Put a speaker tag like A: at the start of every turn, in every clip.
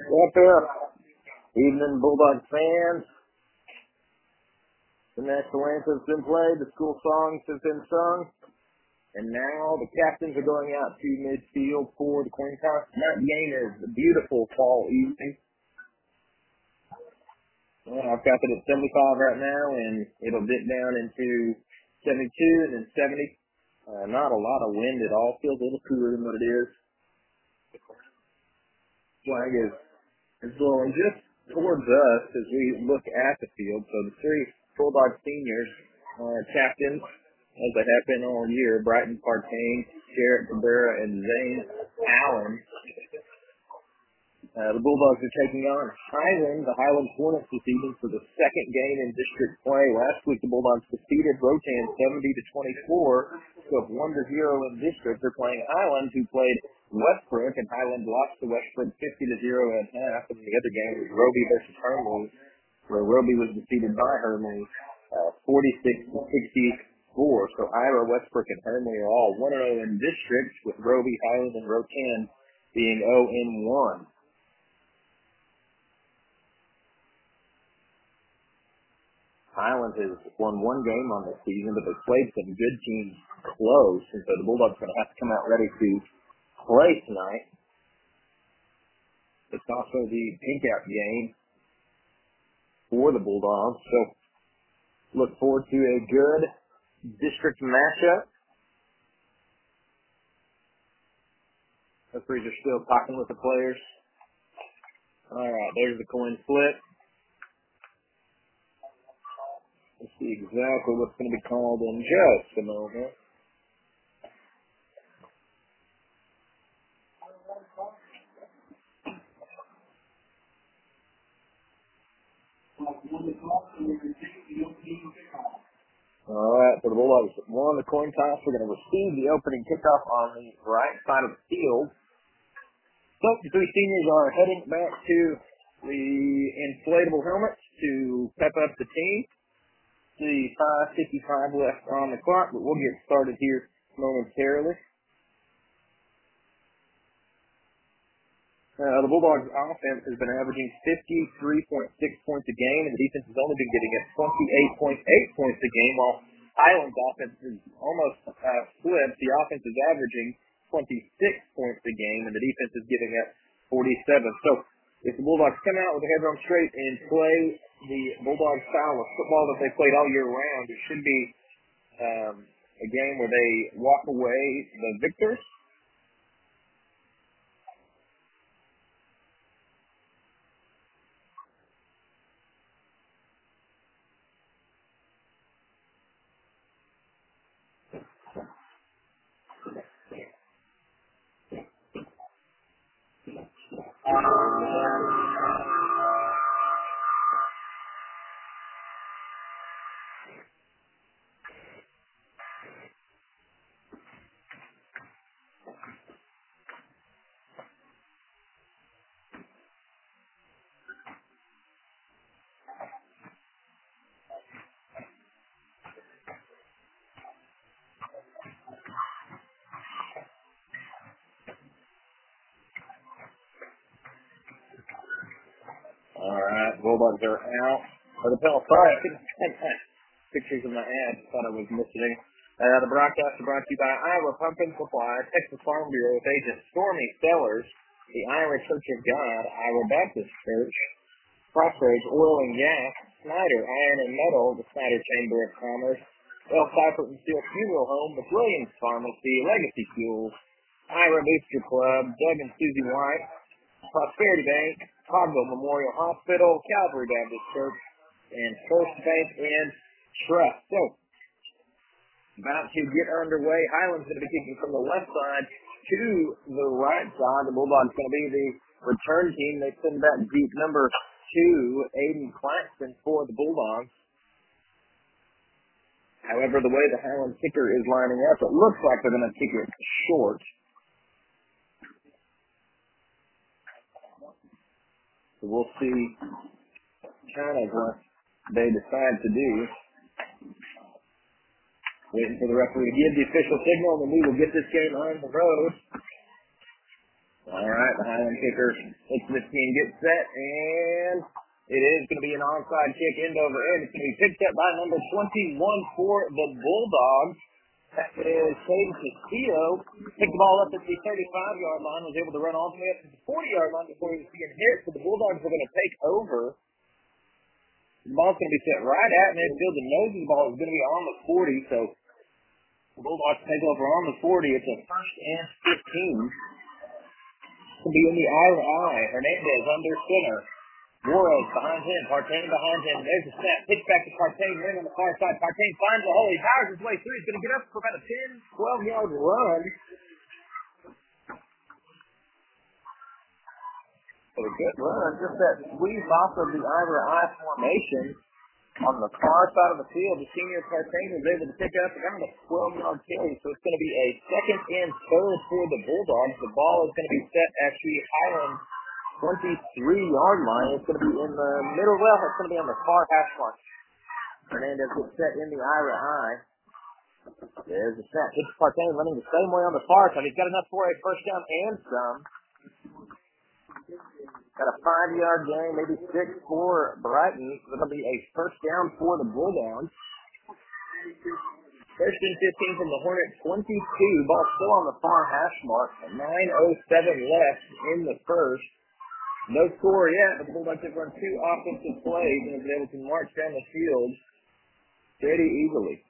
A: What's up? Evening, Bulldog fans. The national anthem's been played, the school songs have been sung, and now the captains are going out to midfield for the coin toss. That game is a beautiful fall evening. Well, I've got it at 75 right now, and it'll dip down into 72 and then 70. Not a lot of wind at all. Feels a little cooler than what it is. Flag is blowing just towards us as we look at the field. So the three Bulldog seniors are captains, as they have been all year. Brighton Partain, Jarrett Cabrera, and Zane Allen. The Bulldogs are taking on Highland, the Highland Hornets this evening for the second game in district play. Last week, the Bulldogs defeated Rotan 70-24, so up 1-0 in district. They're playing Highland, who played Westbrook, and Highland lost to Westbrook 50-0 at half. And the other game was Roby versus Hermley, where Roby was defeated by Hermley 46-64. So Ira, Westbrook, and Hermley are all 1-0 in district, with Roby, Highland, and Rotan being 0-1. Highland has won one game on this season, but they've played some good teams close, and so the Bulldogs are going to have to come out ready to play tonight. It's also the pink-out game for the Bulldogs, so look forward to a good district matchup. Referees are still talking with the players. All right, there's the coin flip. Let's see exactly what's going to be called in just a moment. All right, so the Bulldogs won the coin toss. We're going to receive the opening kickoff on the right side of the field. So the three seniors are heading back to the inflatable helmets to pep up the team. The 5:55 left on the clock, but we'll get started here momentarily. The Bulldogs' offense has been averaging 53.6 points a game, and the defense has only been getting us 28.8 points a game, while Highland's offense is almost flipped. The offense is averaging 26 points a game, and the defense is giving us 47. So if the Bulldogs come out with their heads on straight and play the Bulldog style of football that they played all year round, it should be a game where they walk away the victors. All right, Bulldogs are out. For the penalty, sorry, I couldn't find pictures of my ad. Thought I was missing. The broadcast is brought to you by Iowa Pumpkin Supply, Texas Farm Bureau with Agent Stormy Sellers, the Iowa Church of God, Iowa Baptist Church, Crossroads Oil and Gas, Snyder Iron and Metal, the Snyder Chamber of Commerce, L. Seifert and Steel Funeral Home, the Williams Pharmacy, Legacy Fuels, Iowa Booster Club, Doug and Susie White, Prosperity Bank, Cogville Memorial Hospital, Calvary Baptist Church, and First Bank and Trust. So, about to get underway. Highland's going to be kicking from the left side to the right side. The Bulldogs going to be the return team. They send back deep number 2, Aiden Claxton, for the Bulldogs. However, the way the Highland kicker is lining up, it looks like they're going to kick it short. So we'll see kind of what they decide to do. Waiting for the referee to give the official signal, and then we will get this game on the road. All right, the Highland touchdown kicker. It's the team gets set, and it is going to be an onside kick end over end. It's going to be picked up by number 21 for the Bulldogs. That is Caden Castillo. Picked the ball up at the 35-yard line, was able to run all the way up to the 40-yard line before he was being hit. So the Bulldogs are going to take over. The ball's going to be set right at midfield. The nose of the ball is going to be on the 40, so the Bulldogs take over on the 40. It's a first and 15. It's going to be in the Ira eye. Hernandez under center. Juarez behind him. Partain behind him. There's a snap. Pitch back to Partain. Running on the far side. Partain finds a hole. He powers his way through. He's going to get up for about a 10, 12-yard run. So a good run. Just that squeeze off of the Ira eye formation. On the far side of the field, the senior Partain was able to pick up around a 12-yard carry. So it's going to be a second and third for the Bulldogs. The ball is going to be set at the Highland 23-yard line. It's going to be in the middle. Well, it's going to be on the far half mark. Hernandez gets set in the Ira eye. There's the snap. Pitch Partain running the same way on the far side. He's got enough for a first down and some. Got a 5-yard gain, maybe 6 for Brighton. It'll be a first down for the Bulldogs. First and 15 from the Hornets, 22. Ball still on the far hash mark. 9:07 left in the first. No score yet, but the Bulldogs have run 2 offensive plays and have been able to march down the field pretty easily.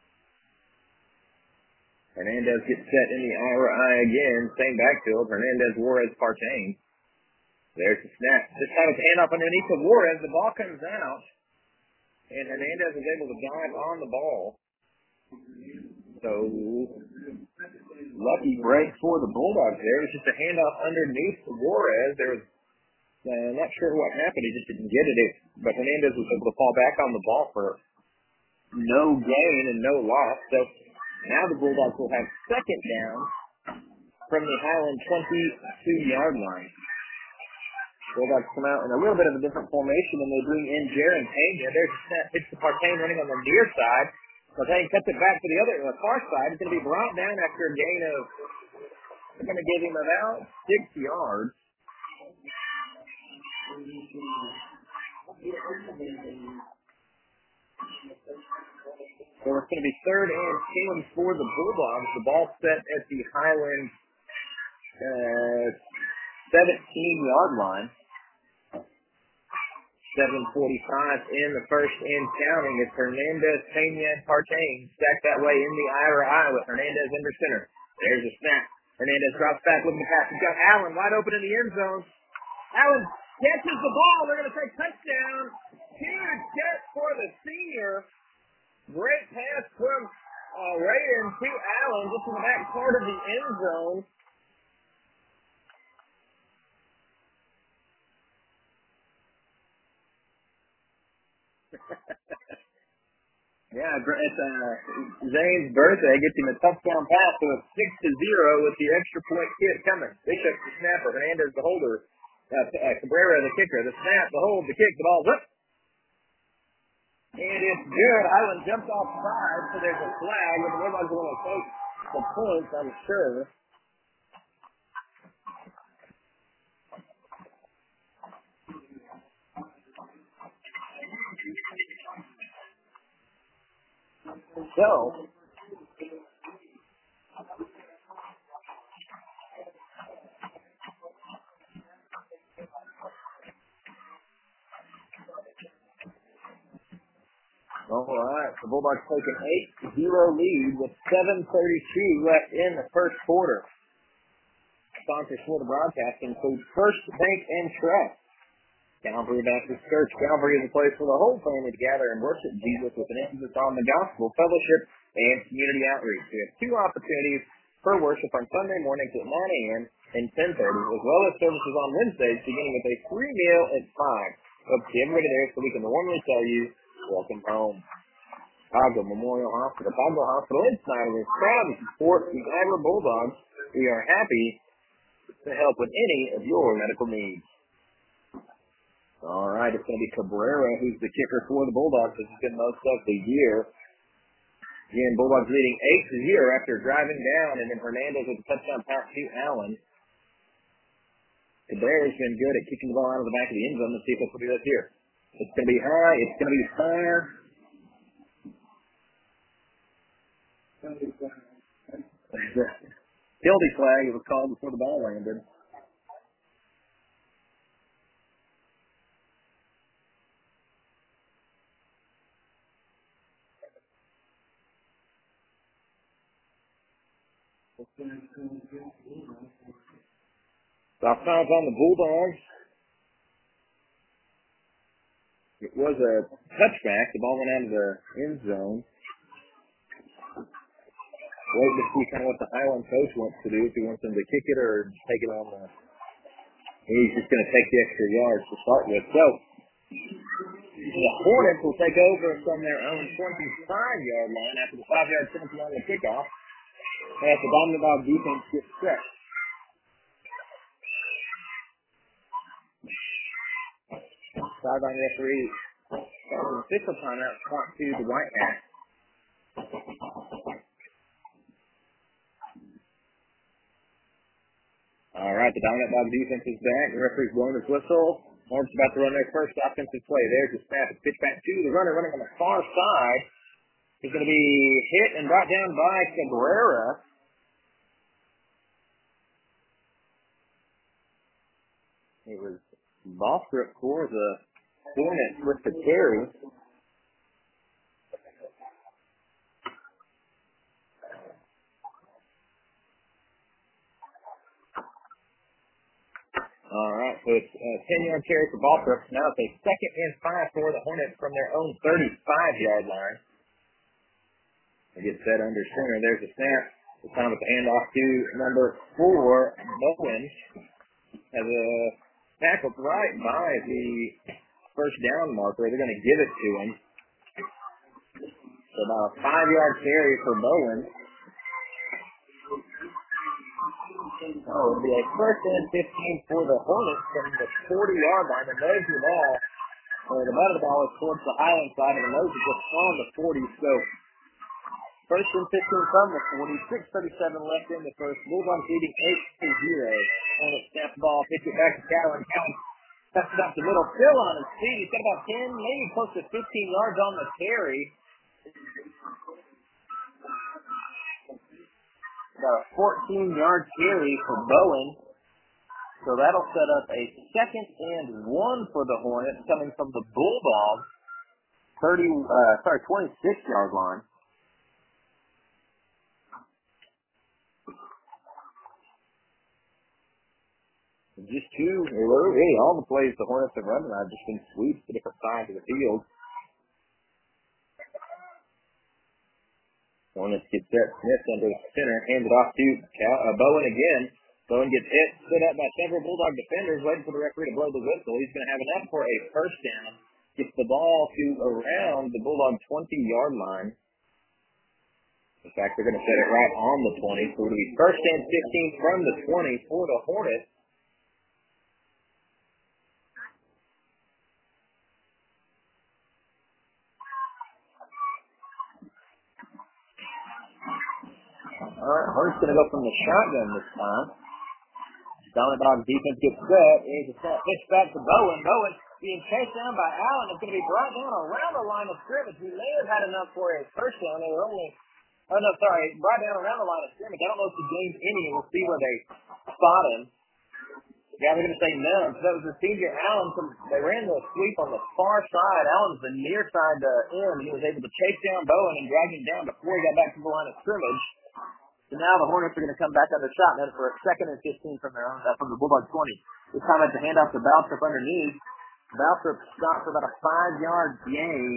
A: Hernandez gets set in the Ira eye again. Same backfield. Hernandez, Juarez, Partain. There's the snap. Just had his hand up underneath the Juarez. The ball comes out, and Hernandez is able to dive on the ball. So, lucky break for the Bulldogs there. It was just a handoff underneath the Juarez. There was not sure what happened. He just didn't get it. But Hernandez was able to fall back on the ball for no gain and no loss. So, now the Bulldogs will have second down from the Highland 22-yard line. Bulldogs come out in a little bit of a different formation, and they bring in Jaron Pena. There's a snap pitch to Partain running on the near side. Partain cuts it back to the far side. It's going to be brought down after a gain of, they're going to give him about 6 yards. So it's going to be third and 10 for the Bulldogs. The ball set at the Highland 17-yard line. 7:45 in the first and counting. It's Hernandez, Pena, and Partain stacked that way in the Ira eye with Hernandez under center. There's a snap. Hernandez drops back looking to pass. He's got Allen wide open in the end zone. Allen catches the ball. They're going to say touchdown. Huge catch for the senior. Great pass from Raiden to Allen just in the back part of the end zone. Yeah, it's Zane's birthday. Gets him a touchdown pass, so it's 6-0 with the extra point kick coming. Bishop, the snapper. Hernandez, the holder. Cabrera, the kicker. The snap, the hold, the kick, the ball. Whoop! And it's good. Highland jumps off side, so there's a flag. And the Bulldogs want to take the points, I'm sure. So, all right. The Bulldogs take an 8-0 lead with 7:32 left in the first quarter. Sponsors for the broadcast include First Bank and Trust. Calvary Baptist Church. Calvary is a place for the whole family to gather and worship Jesus with an emphasis on the gospel, fellowship, and community outreach. We have 2 opportunities for worship on Sunday mornings at 9 a.m. and 10:30, as well as services on Wednesdays, beginning with a free meal at 5. Hope to see everybody there so we can warmly tell you, welcome home. Chicago Memorial Hospital. Chicago Hospital in Snyder is proud to support the Iowa Bulldogs. We are happy to help with any of your medical needs. All right, it's going to be Cabrera, who's the kicker for the Bulldogs. This has been most of the year. Again, Bulldogs leading 8-0 after driving down, and then Hernandez with a touchdown pass to Allen. Cabrera's been good at kicking the ball out of the back of the end zone. Let's see if that's what he does here. It's going to be high. It's going to be far. Penalty flag. It was called before the ball landed. Offsides on the Bulldogs. It was a touchback. The ball went out of the end zone. Waiting to see kind of what the Highland coach wants to do. If he wants them to kick it or take it on the... He's just going to take the extra yards to start with. So, the Hornets will take over from their own 25-yard line after the 5-yard penalty on the kickoff. As the Diamond Dog defense gets set. Sideline referee calls an official timeout to the White Hat. All right, the Dominant Dog defense is back. The referee's blowing his whistle. Hornets about to run their first offensive play. There's the snap. It's pitch back to the runner running on the far side. He's going to be hit and brought down by Cabrera. It was Ballstrip for the Hornets with the carry. All right, so it's a 10-yard carry for Ballstrip. Now it's a 2nd and 5 for the Hornets from their own 35-yard line. They get set under center. There's a snap. This time with the handoff to number 4, Bowen. Has a tackle right by the first down marker. They're going to give it to him. So about a 5-yard carry for Bowen. So it'll be a 1st and 15 for the Hornets from the 40-yard line. The nose of the ball, or the butt of the ball is towards the Highland side, and the nose is just on the 40. So 1st and 15 from the 40. 6:37 left in the first. Bulldogs leading 8-0. Hornets snap the ball, pitch it back to Callan. Callan steps it up the middle, still on his feet. He's got about 10, maybe close to 15 yards on the carry. Got a 14-yard carry for Bowen. So that'll set up a 2nd and 1 for the Hornets coming from the Bulldogs. 26-yard line. Just two, really, all the plays the Hornets have run have just been sweeps to different sides of the field. Hornets get set. Smith under the center, hands it off to Bowen again. Bowen gets hit, stood up by several Bulldog defenders, waiting for the referee to blow the whistle. He's going to have enough for a first down. Gets the ball to around the Bulldog 20-yard line. In fact, they're going to set it right on the 20. So it'll be 1st and 15 from the 20 for the Hornets. All right, Hornets going to go from the shotgun this time. Dominant Dog defense gets set. Here's a snap pitch back to Bowen. Bowen being chased down by Allen. It's going to be brought down around the line of scrimmage. We may have had enough for a first down. They were only, brought down around the line of scrimmage. I don't know if he gained any. We'll see where they spot him. Yeah, they're going to say none. So that was the senior Allen. They ran the sweep on the far side. Allen's the near side end. He was able to chase down Bowen and drag him down before he got back to the line of scrimmage. So now the Hornets are going to come back under shotgun for a 2nd and 15 from their own, from the Bulldog 20. This time it's a handoff to Ballstrip underneath. Ballstrip stopped for about a 5-yard gain.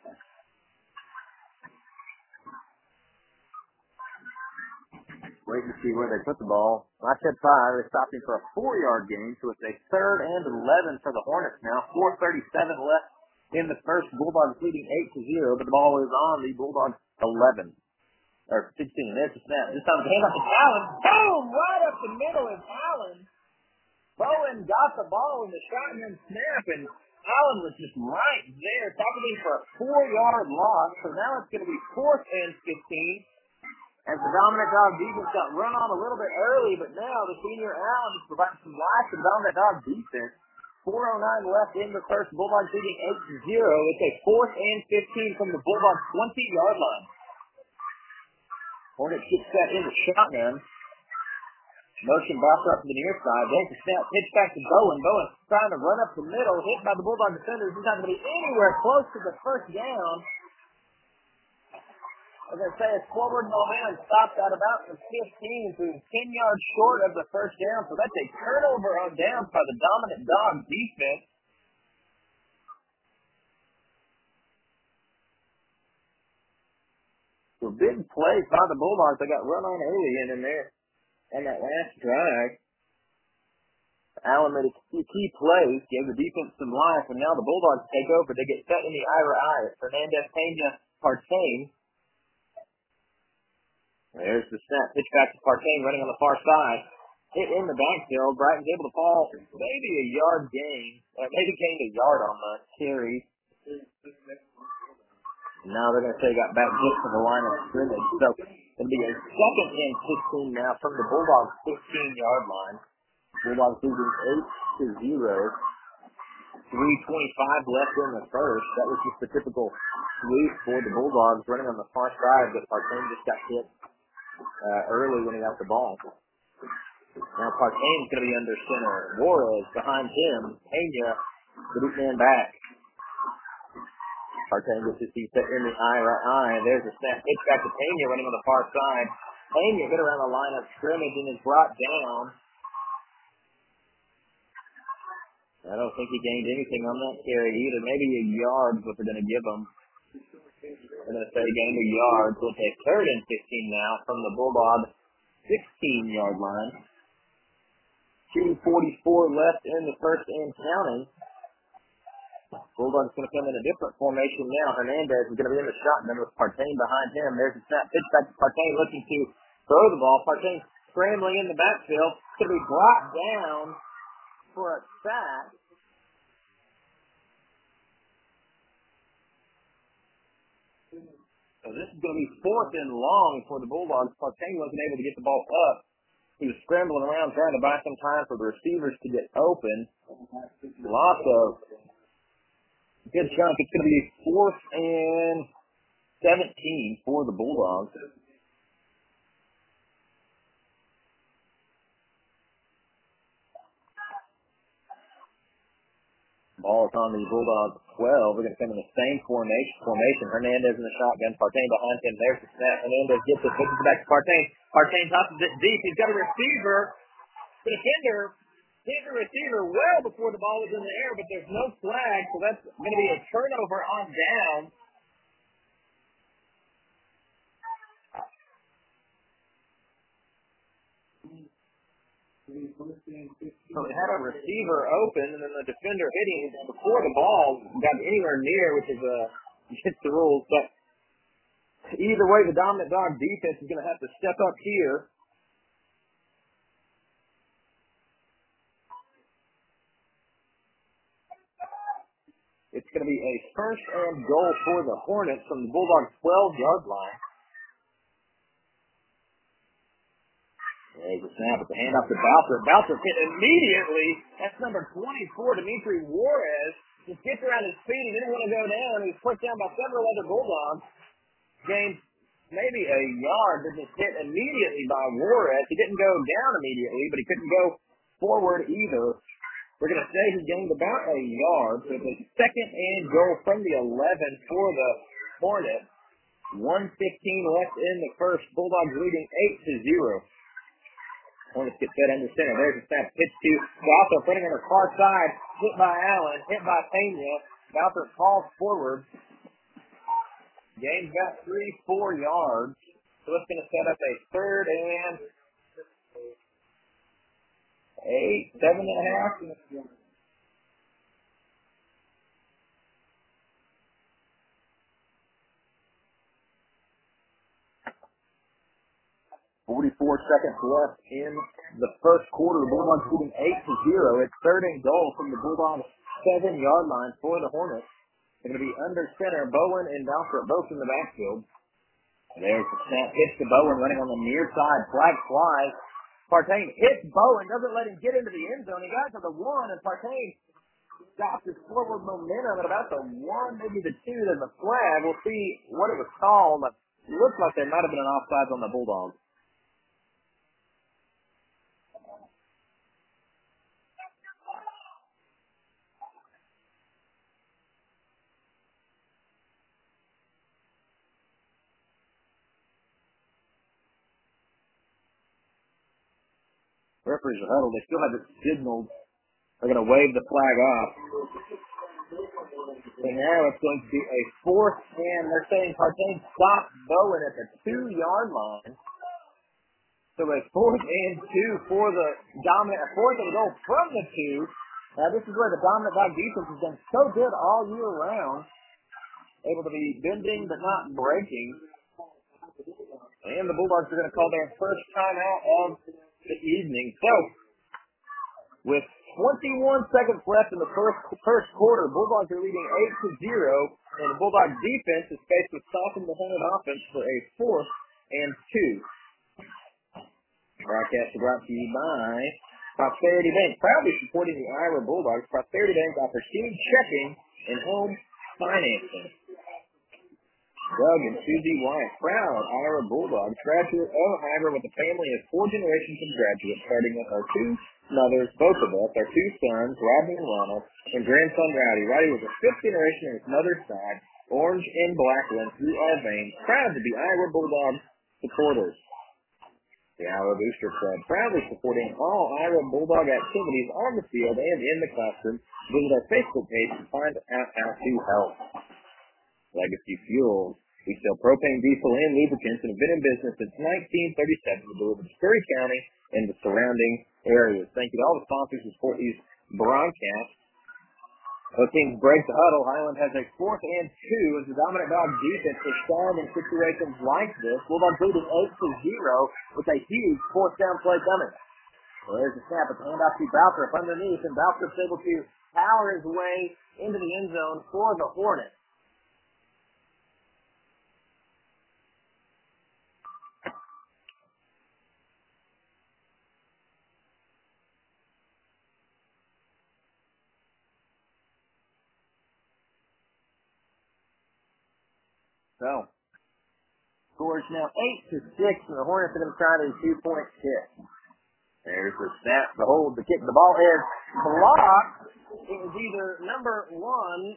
A: Waiting to see where they put the ball. I said 5. They stopped him for a 4-yard gain, so it's a 3rd and 11 for the Hornets now. 4:37 left in the first. Bulldogs leading 8-0, but the ball is on the Bulldogs 11. Or 16. There's the snap. This time the handoff to Allen. Boom! Right up the middle is Allen. Bowen got the ball in the shotgun snap, and Allen was just right there, tackled for a 4-yard loss. So now it's going to be 4th and 15 As the dominant dog defense got run on a little bit early, but now the senior Allen is providing some life to the dominant dog defense. 4:09 left in the first. Bulldogs leading 8-0. It's a 4th and 15 from the Bulldogs 20-yard line. Hornets gets set in the shotgun. Motion box up to the near side. There's a snap. Pitch back to Bowen. Bowen trying to run up the middle. Hit by the Bulldog defenders. He's not going to be anywhere close to the first down. As I say, it's forward momentum stopped at about the 15 to 10 yards short of the first down. So that's a turnover on downs by the dominant dog defense. So big plays by the Bulldogs. They got run on early in there on that last drive. Allen made a few key plays, gave the defense some life, and now the Bulldogs take over. They get set in the Ira. Fernandez, Pena, Partain. There's the snap. Pitch back to Partain running on the far side. Hit in the backfield. Brighton's able to fall maybe a yard gain. Maybe gained a yard on the carry. Now they're going to say got back just to the line of scrimmage. So it'll be a 2nd and 15 now from the Bulldogs 15-yard line. Bulldogs losing 8-0. 3:25 left in the first. That was just the typical sweep for the Bulldogs running on the far side, but Partain just got hit early when he got the ball. Now Partain's going to be under center. Juarez behind him. Pena, the big man back. Partain gets his feet set in the Ira. There's a snap. Pitch back to Pena running on the far side. Pena hit around the line of scrimmage and is brought down. I don't think he gained anything on that carry either. Maybe a yard is what they're going to give him. They're going to say gained a yard. So it's a 3rd and 15 now from the Bulldog 16-yard line. 2:44 left in the first and counting. Bulldogs going to come in a different formation now. Hernandez is going to be in the shotgun with Partain behind him. There's a snap. Pitch back to Partain looking to throw the ball. Partain scrambling in the backfield. Going to be brought down for a sack. So this is going to be 4th and long for the Bulldogs. Partain wasn't able to get the ball up. He was scrambling around trying to buy some time for the receivers to get open. Lots of good chunk. It's going to be 4th and 17 for the Bulldogs. Ball is on the Bulldogs 12. We're going to come in the same formation. Hernandez in the shotgun. Partain behind him. There's the snap. Hernandez gets it. Pushes it back to Partain. Partain tosses it deep. He's got a receiver. The defender hit the receiver well before the ball was in the air, but there's no flag, so that's going to be a turnover on down. So they had a receiver open, and then the defender hitting before the ball got anywhere near, which is against the rules. But either way, the dominant dog defense is going to have to step up here. It's going to be a 1st and goal for the Hornets from the Bulldogs 12-yard line. There's a snap at the handoff to Bouther. Bouther hit immediately. That's number 24, Dimitri Juarez. Just gets around his feet. He didn't want to go down. He was pushed down by several other Bulldogs. Gained maybe a yard, but just hit immediately by Juarez. He didn't go down immediately, but he couldn't go forward either. We're going to say he gained about a yard. So it's a 2nd and goal from the 11 for the Hornets. 1:15 left in the first. Bulldogs leading 8-0. Hornets get set under center. There's a snap. Pitch to Bouther, putting on the far side. Hit by Allen. Hit by Pena. Bouther falls forward. Gains about 3-4 yards. So it's going to set up a 3rd and 7.5. 44 seconds left in the first quarter. The Bulldogs leading 8-0. It's 3rd and goal from the Bulldogs 7-yard line for the Hornets. They're going to be under center. Bowen and Bouther both in the backfield. There's the snap. Hits to Bowen running on the near side. Flag flies. Partain hits Bowen. Doesn't let him get into the end zone. He got to the 1, and Partain stopped his forward momentum at about the 1, maybe the 2, then the flag. We'll see what it was called. It looks like there might have been an offsides on the Bulldogs. Referees are huddled. They still have it signaled. They're going to wave the flag off. So now it's going to be a 4th, and they're saying Partain stopped Bowen at the 2-yard line. So a 4th and 2 for the dominant, a 4th and goal from the 2. Now this is where the dominant dog defense has been so good all year round. Able to be bending but not breaking. And the Bulldogs are going to call their first timeout of the evening. So, with 21 seconds left in the first quarter, Bulldogs are leading 8-0, and the Bulldog defense is faced with stopping the Hornet offense for a 4th and 2. Broadcast brought to you by Prosperity Bank, proudly supporting the Iowa Bulldogs. Prosperity Bank offers team checking and home financing. Doug and Susie White, proud Iowa Bulldogs, graduate of Iowa with a family of 4 generations of graduates, starting with our 2 mothers, both of us, our 2 sons, Rodney and Ronald, and grandson Rowdy. Rowdy was a 5th generation on his mother's side, orange and black runs through our veins, proud to be Iowa Bulldogs supporters. The Iowa Booster Club, proudly supporting all Iowa Bulldog activities on the field and in the classroom. Visit our Facebook page to find out how to help. Legacy Fuels. We sell propane, diesel, and lubricants and have been in business since 1937 to deliver to Curry County and the surrounding areas. Thank you to all the sponsors who support these broadcasts. Both teams break the huddle. Highland has a 4th and 2 as the dominant dog defense is strong in situations like this. Bulldogs leading 8-0 with a huge 4th down play coming. Well, there's a snap at the handoff to Boucher up underneath, and Boucher's able to power his way into the end zone for the Hornets. So, score is now 8-6, and the Hornets are going to try a 2-point kick. There's the snap, the hold, the kick. The ball is blocked. It was either number 1,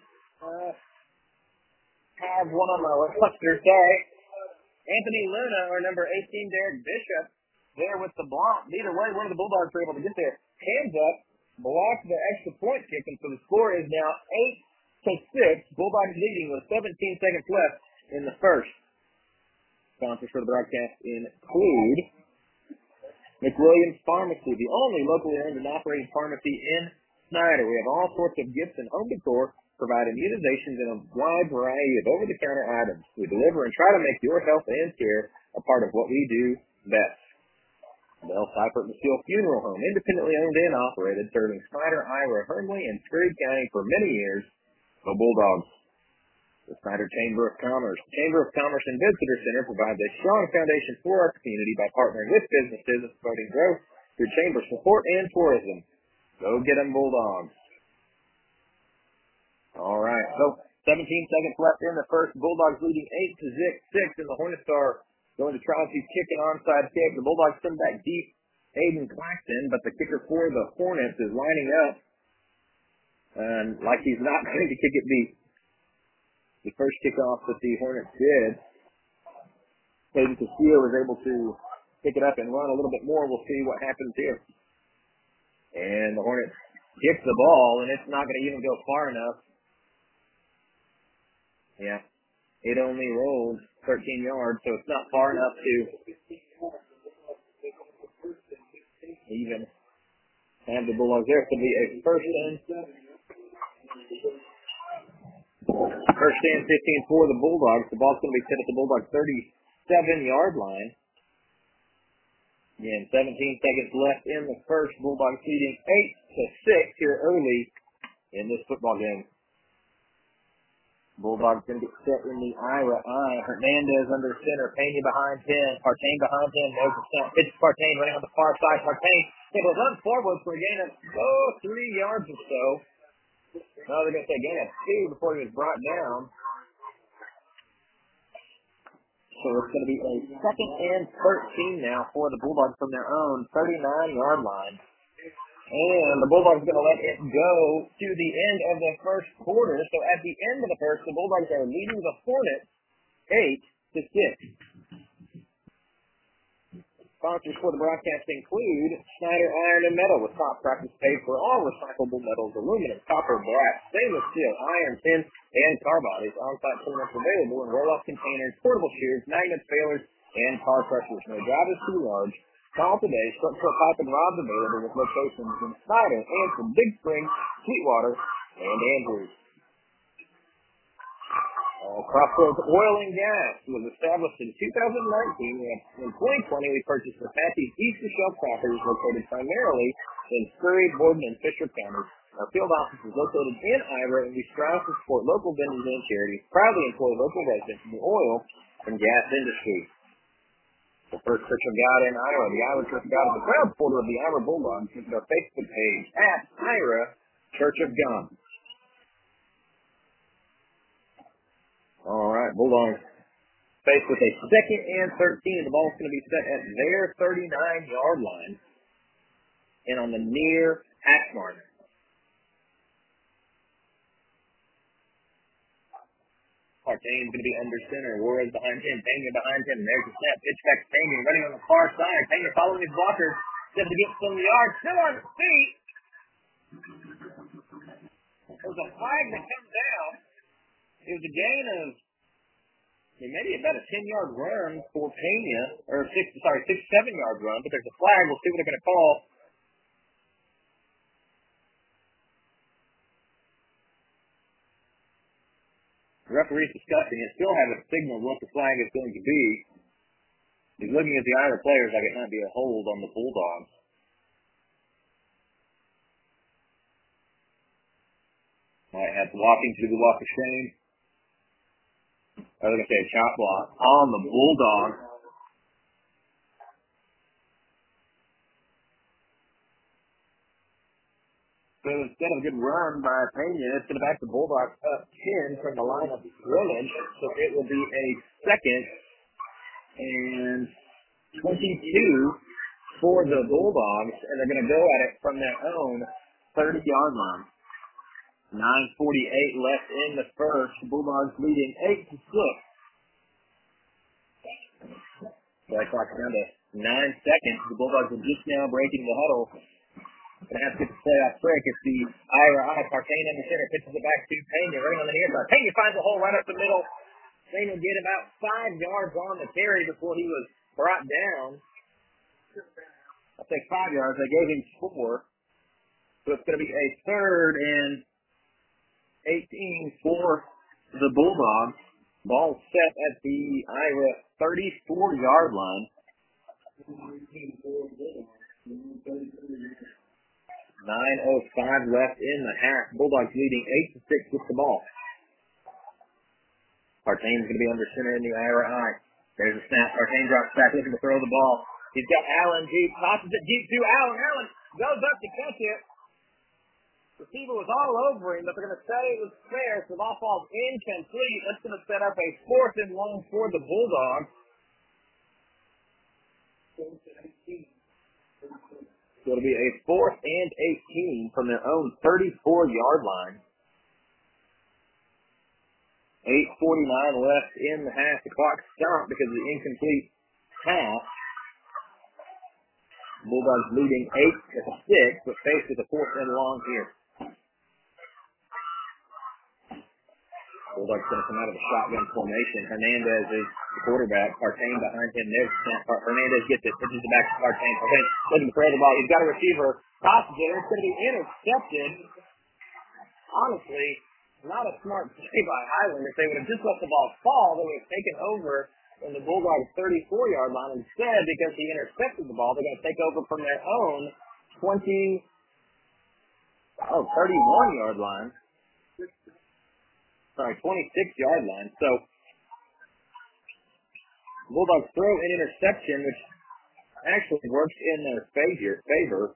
A: have one on the cluster say, Anthony Luna, or number 18, Derek Bishop, there with the block. Either way, one of the Bulldogs were able to get their hands up, block the extra point kick, and so the score is now 8-6. Bulldogs leading with 17 seconds left in the first. Sponsors for the broadcast include McWilliams Pharmacy, the only locally owned and operating pharmacy in Snyder. We have all sorts of gifts and home decor, providing immunizations and a wide variety of over-the-counter items. We deliver and try to make your health and care a part of what we do best. Bell Seifert and Steel Funeral Home, independently owned and operated, serving Snyder, Iowa, Hermleigh, and Scurry County for many years. The Bulldogs. The Snyder Chamber of Commerce. The Chamber of Commerce and Visitor Center provides a strong foundation for our community by partnering with businesses and promoting growth through chamber support and tourism. Go get them, Bulldogs. All right, so 17 seconds left in the first. Bulldogs leading 8-6, and the Hornets are going to try to kick an onside kick. The Bulldogs send back deep Aiden Claxton, but the kicker for the Hornets is lining up like he's not going to kick it deep. The first kickoff that the Hornets did, Hayden Castillo was able to pick it up and run a little bit more. We'll see what happens here. And the Hornets kick the ball, and it's not going to even go far enough. Yeah, it only rolled 13 yards, so it's not far enough to even have the Bulldogs there. It's going to be a first and 15 for the Bulldogs. The ball's going to be set at the Bulldogs' 37-yard line. Again, 17 seconds left in the first. Bulldogs leading 8-6 here early in this football game. Bulldogs going to get set in the Ira I. Hernandez under center. Pena behind him. Partain behind him. There's a snap. Pitch to Partain running on the far side. Partain will run forward for a gain of 3 yards or so. No, they're going to say gain of 2 before he was brought down. So it's going to be a 2nd and 13 now for the Bulldogs from their own 39-yard line. And the Bulldogs are going to let it go to the end of the first quarter. So at the end of the first, the Bulldogs are leading the Hornets 8-6. Sponsors for the broadcast include Schneider Iron and Metal with top prices paid for all recyclable metals, aluminum, copper, brass, stainless steel, iron, tin, and car bodies. On-site tournaments available in roll-off containers, portable shears, magnets, failers, and car crushers. No job is too large. Call today. Structural pipe and rods available with locations in Snyder, Anson, Big Spring, Sweetwater, and Andrews. Crossroads Oil and Gas was established in 2019. In 2020, we purchased Apache's East Shelf properties located primarily in Surrey, Borden, and Fisher counties. Our field office is located in Ira, and we strive to support local vendors and charities, proudly employ local residents in the oil and gas industry. The First Church of God in Ira. The Ira Church of God is a proud supporter of the Ira Bulldogs. Visit our Facebook page at Ira Church of God. All right, Bulldogs faced with a 2nd and 13. The ball's going to be set at their 39-yard line and on the near hash mark. Partain's going to be under center. Warren's behind him. Pena behind him. There's a snap. Pitch back to Pena. Running on the far side. Pena following his blockers. Just to get some yards. Still on his feet. There's a flag that comes down. It was a gain of maybe about a 10-yard run for Pena. Or 6-7-yard run. But there's a flag. We'll see what they're going to call. The referee's discussing it. Still haven't signaled what the flag is going to be. He's looking at the Ira players like it might be a hold on the Bulldogs. Might have blocking to do the walk of shame. I was going to say a chop block on the Bulldogs. So instead of a good run by Pena, it's going to back the Bulldogs up 10 from the line of scrimmage. So it will be a 2nd and 22 for the Bulldogs, and they're going to go at it from their own 30-yard line. 9:48 left in the first. The Bulldogs leading 8-6. Play clock down to 9 seconds. The Bulldogs are just now breaking the huddle. Going to have to get the playoff break. It's the Ira I. Partain in the center. Pitches it back to Pena. Running on the near side. Pena finds a hole right up the middle. Pena get about 5 yards on the carry before he was brought down. I'll take 5 yards. They gave him 4. So it's going to be a 3rd and 18 for the Bulldogs. Ball set at the Ira 34-yard line. 9:05 left in the half. Bulldogs leading 8-6 with the ball. Partain's going to be under center in the Ira I. There's a snap. Partain drops back looking to throw the ball. He's got Allen deep. Tosses it deep to Allen. Allen goes up to catch it. Receiver was all over him, but they're going to say it was fair, so the ball falls incomplete. That's going to set up a 4th and long for the Bulldogs. So it'll be a 4th and 18 from their own 34-yard line. 8:49 left in the half. The clock stopped because of the incomplete pass. Bulldogs leading 8-6, but faced with a 4th and long here. Bulldogs going to come out of the shotgun formation. Hernandez is the quarterback. Partain behind him. There's Hernandez gets it. Pitches it back to Partain. Partain looking to throw the ball. He's got a receiver. Tosses it. It's going to be intercepted. Honestly, not a smart play by Highland. If they would have just let the ball fall, they would have taken over in the Bulldogs' 34-yard line. Instead, because he intercepted the ball, they're going to take over from their own 31-yard line. 26-yard line. So Bulldogs throw an interception, which actually works in their favor.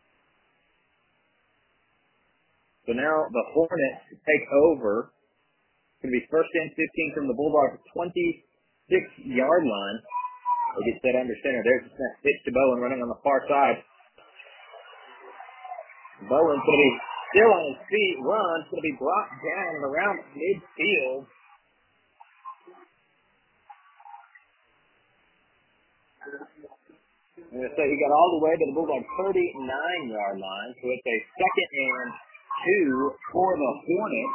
A: So now the Hornets take over. It's going to be first and 15 from the Bulldogs' 26-yard line. They get set under center. There's a snap pitch to Bowen running on the far side. Bowen's going to be still on his feet. Run's going to be brought down and around midfield. I'm going to say he got all the way to the Bulldogs' 39-yard line. So it's a second and 2 for the Hornets.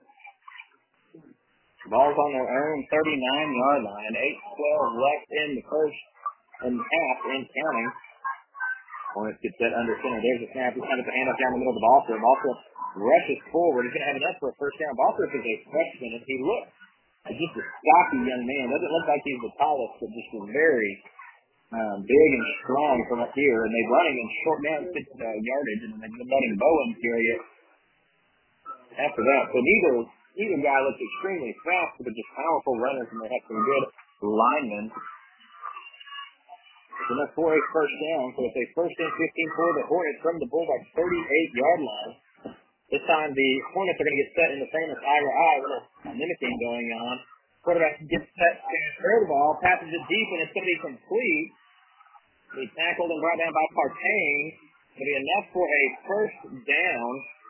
A: Ball's on their own 39-yard line. 8:12 left in the first and half and counting. Hornets get set under center. There's a snap. He's trying to hand up down the middle of the ball field. Ballfield rushes forward. He's going to have enough for a first down. Ballfield is a freshman, and he looks like just a stocky young man. Doesn't look like he's the tallest, but just a very big and strong from up here. And they run him in short down yardage, and then they're letting Bowen carry it after that. So neither guy looks extremely fast, but just powerful runners, and they have some good linemen. So that's for a first down. So it's a first and 15 for the Hornets from the Bulldogs' 38-yard line. This time the Hornets are going to get set in the famous eye to eye, little mimicking going on. Quarterback gets set to throw the ball, passes it deep, and it's going to be complete. He's tackled and brought down by Partain. It's going to be enough for a first down.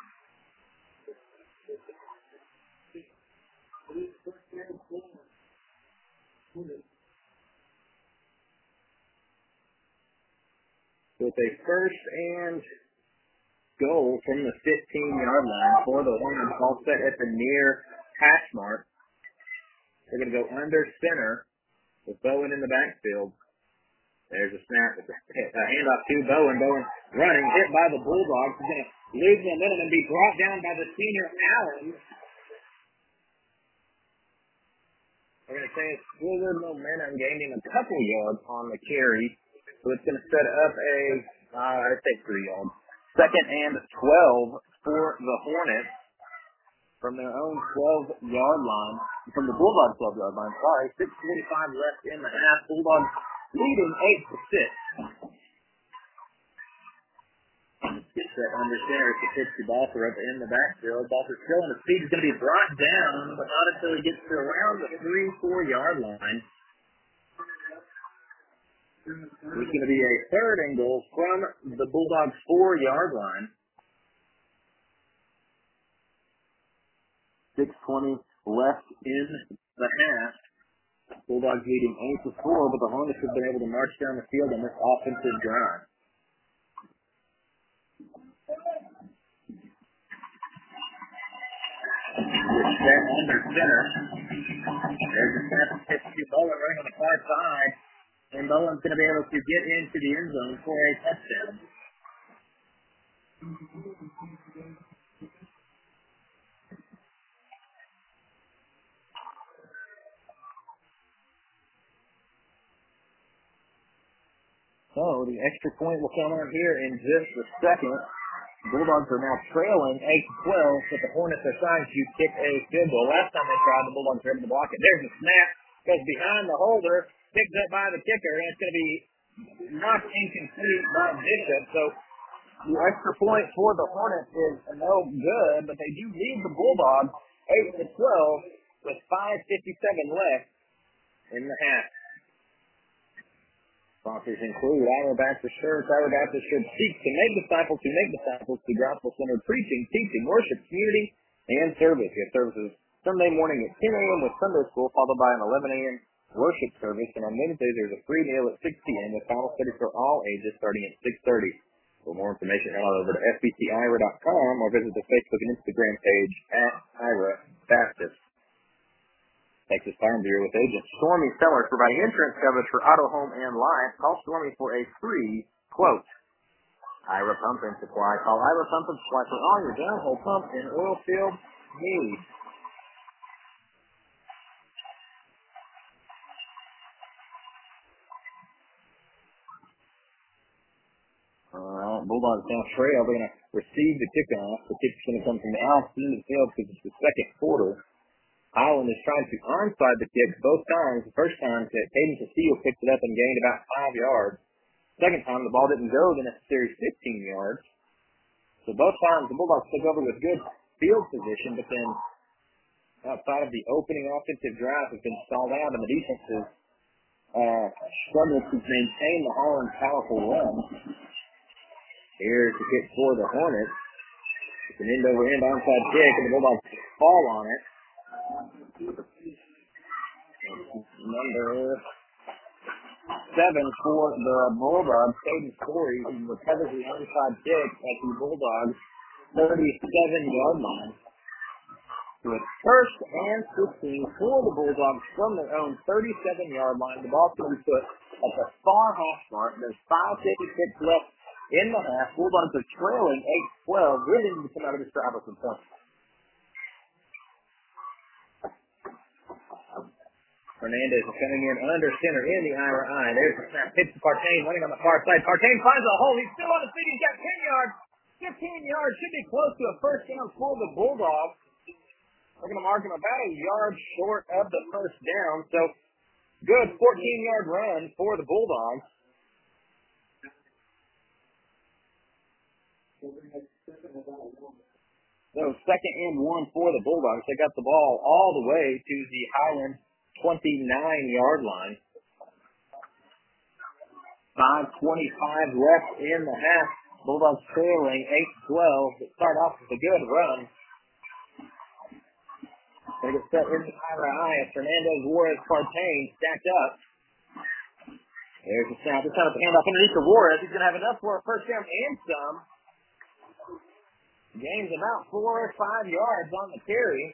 A: With a first and goal from the 15-yard line for the Hornets, all set at the near hash mark. They're going to go under center with Bowen in the backfield. There's a snap, a handoff to Bowen. Bowen running, hit by the Bulldogs. He's going to lose momentum and be brought down by the senior Allen. We're going to say it's forward momentum, gaining a couple yards on the carry. So it's going to set up I'd say 3 yards. Second and 12 for the Hornets from their own 12-yard line. From the Bulldogs' 12-yard line, 6:45 left in the half. Bulldogs leading 8-6. Get that under center to pitch to Balfour up in the backfield. Balfour still on his feet. He's going to be brought down, but not until he gets to around the 3-4-yard line. It's going to be a third and goal from the Bulldogs' 4-yard line. 6:20 left in the half. Bulldogs leading 8-4, but the Hornets have been able to march down the field on this offensive drive. Set under center. There's a snap pitch to Bowen running on the far side. And Bowen's going to be able to get into the end zone for a touchdown. So the extra point will come on here in just a second. Bulldogs are now trailing 8-12, but the Hornets are trying to kick a field goal. Last time they tried, the Bulldogs were able to block it. There's a snap, goes behind the holder, picked up by the kicker, and it's going to be knocked incomplete by Bishop. So the extra point for the Hornets is no good, but they do lead the Bulldogs 8-12 with 5:57 left in the half. Sponsors include Iowa Baptist Church. Iowa Baptist Church seeks to make disciples who make disciples through gospel-centered preaching, teaching, worship, community, and service. We have services Sunday morning at 10 a.m. with Sunday school, followed by an 11 a.m. worship service. And on Wednesdays, there's a free meal at 6 p.m. with Bible study for all ages starting at 6:30. For more information, head on over to fbcira.com or visit the Facebook and Instagram page at Ira Baptist. Texas Farm Bureau with agent Stormy Sellers providing insurance coverage for auto, home, and life. Call Stormy for a free quote. Ira Pump and Supply. Call Ira Pump and Supply for all your downhole pump and oil field needs. All right, Bulldogs down trail. They're going to receive the kickoff. The kick's going to come from the outside of the field because it's the second quarter. Highland is trying to onside the kick both times. The first time, Caden Castillo picked it up and gained about 5 yards. Second time, the ball didn't go the necessary 15 yards. So both times, the Bulldogs took over with good field position, but then outside of the opening offensive drive has been stalled out, and the defense has struggled to maintain the Highland's powerful run. Here's the kick for the Hornets. It's an end-over-end onside kick, and the Bulldogs fall on it. Number 7 for the Bulldogs, Caden Story, who recovers the onside kick at the Bulldogs' 37-yard line. So it's first and 15 for the Bulldogs from their own 37-yard line. The ball's going to be put at the far half mark. There's 5:56 left in the half. Bulldogs are trailing 8-12, really need to come out of this drive with some points. Hernandez is coming in under center in the IRI. There's the snap. Pitch to Partain, running on the far side. Partain finds a hole. He's still on his feet. He's got 10 yards. 15 yards. Should be close to a first down for the Bulldogs. We're going to mark him about a yard short of the first down. So, good 14-yard run for the Bulldogs. So, second and 1 for the Bulldogs. They got the ball all the way to the Highland 29-yard line. 5:25 left in the half. Bulldogs trailing 8-12. They start off with a good run. They get set in the IRI as Fernandez, Juarez, Partain stacked up. There's the snap. This time it's a handoff underneath to Juarez. He's going to have enough for a first down and some. Gains about 4 or 5 yards on the carry.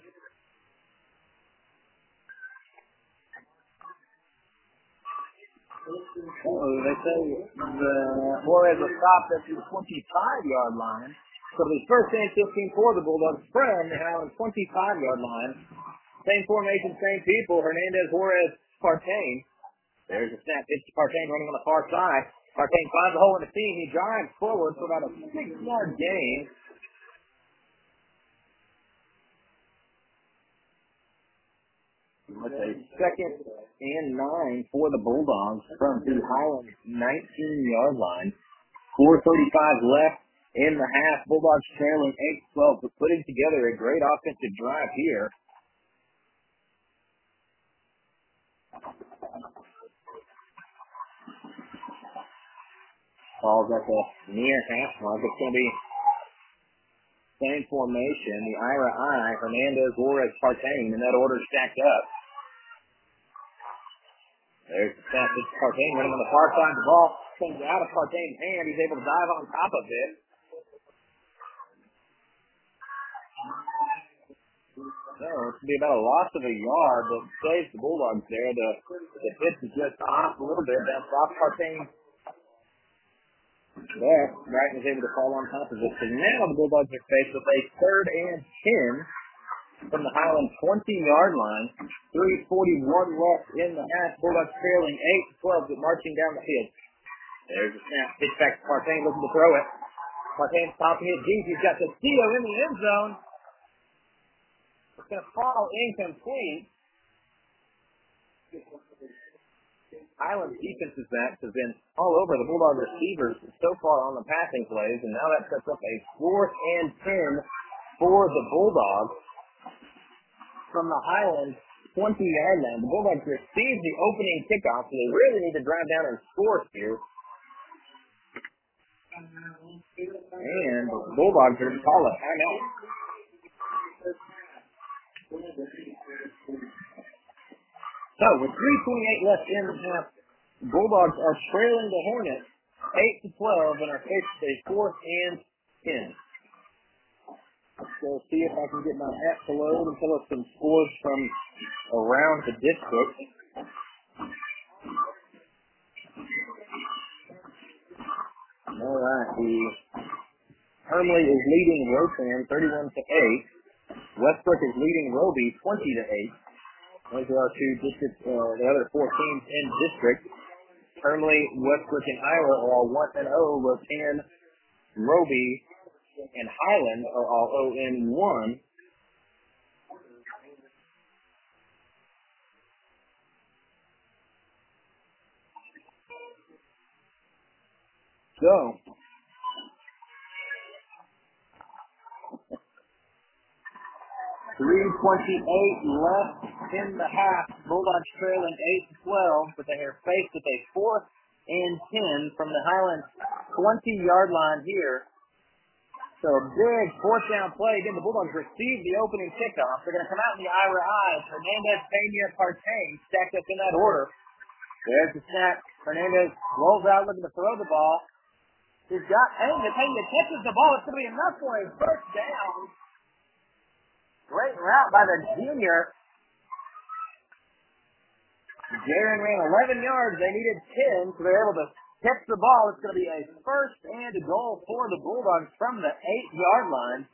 A: They say Juarez was stopped at the 25-yard line. So the first and 15 for the Bulldogs from the Highland 25-yard line. Same formation, same people. Hernandez, Juarez, Partain. There's a snap. It's Partain running on the far side. Partain finds a hole in the seam. He drives forward for about a 6-yard gain. With a second and 9 for the Bulldogs from the Highland 19-yard line. 4:35 left in the half. Bulldogs trailing 8-12, but putting together a great offensive drive here. Ball's at the near half mark. It's going to be same formation. The IRI, Hernandez, Juarez, Partain, in that order stacked up. There's the snap. It's Partain running on the far side. The ball comes out of Partain's hand. He's able to dive on top of it. So it's going to be about a loss of a yard, but saves the Bulldogs there. The pitch is just off a little bit. That's off Partain's there. Brighton was able to fall on top of it. So now the Bulldogs are faced with a third and 10 from the Highland 20-yard line. 3:41 left in the half. Bulldogs trailing 8-12, but marching down the field. There's a snap. Pitch back to Partain looking to throw it. Partain's popping it deep. He's got Castillo in the end zone. It's going to fall incomplete. Highland's defensive backs have been all over the Bulldog receivers so far on the passing plays, and now that sets up a 4th and 10 for the Bulldogs from the Highland 20-yard line. The Bulldogs received the opening kickoff, so they really need to drive down and score here. And the Bulldogs are going to call a timeout. So, with 3:28 left in the half, Bulldogs are trailing the Hornets 8-12 and are faced with a 4th and 10. So, see if I can get my app to load and pull up some scores from around the district. All right, the Hermley is leading Rotan 31-8. Westbrook is leading Roby 20-8. Those are our two districts, the other 4 teams in district. Hermley, Westbrook, and Iowa are all 1-0. Rotan, Roby, and Highland are all 0-1. go. 3:28 left in the half. Bulldogs trailing 8-12, but they are faced with a 4th and 10 from the Highlands 20-yard line here. So a big 4th down play. Again, the Bulldogs received the opening kickoff. They're going to come out in the Ira I. Hernandez, Pena, Partain stacked up in that order. There's the snap. Hernandez rolls out looking to throw the ball. He's got Pena. Pena catches the ball. It's going to be enough for a first down. Great route by the junior. Jaron ran 11 yards. They needed 10, so they're able to catch the ball. It's going to be a first and a goal for the Bulldogs from the 8-yard line.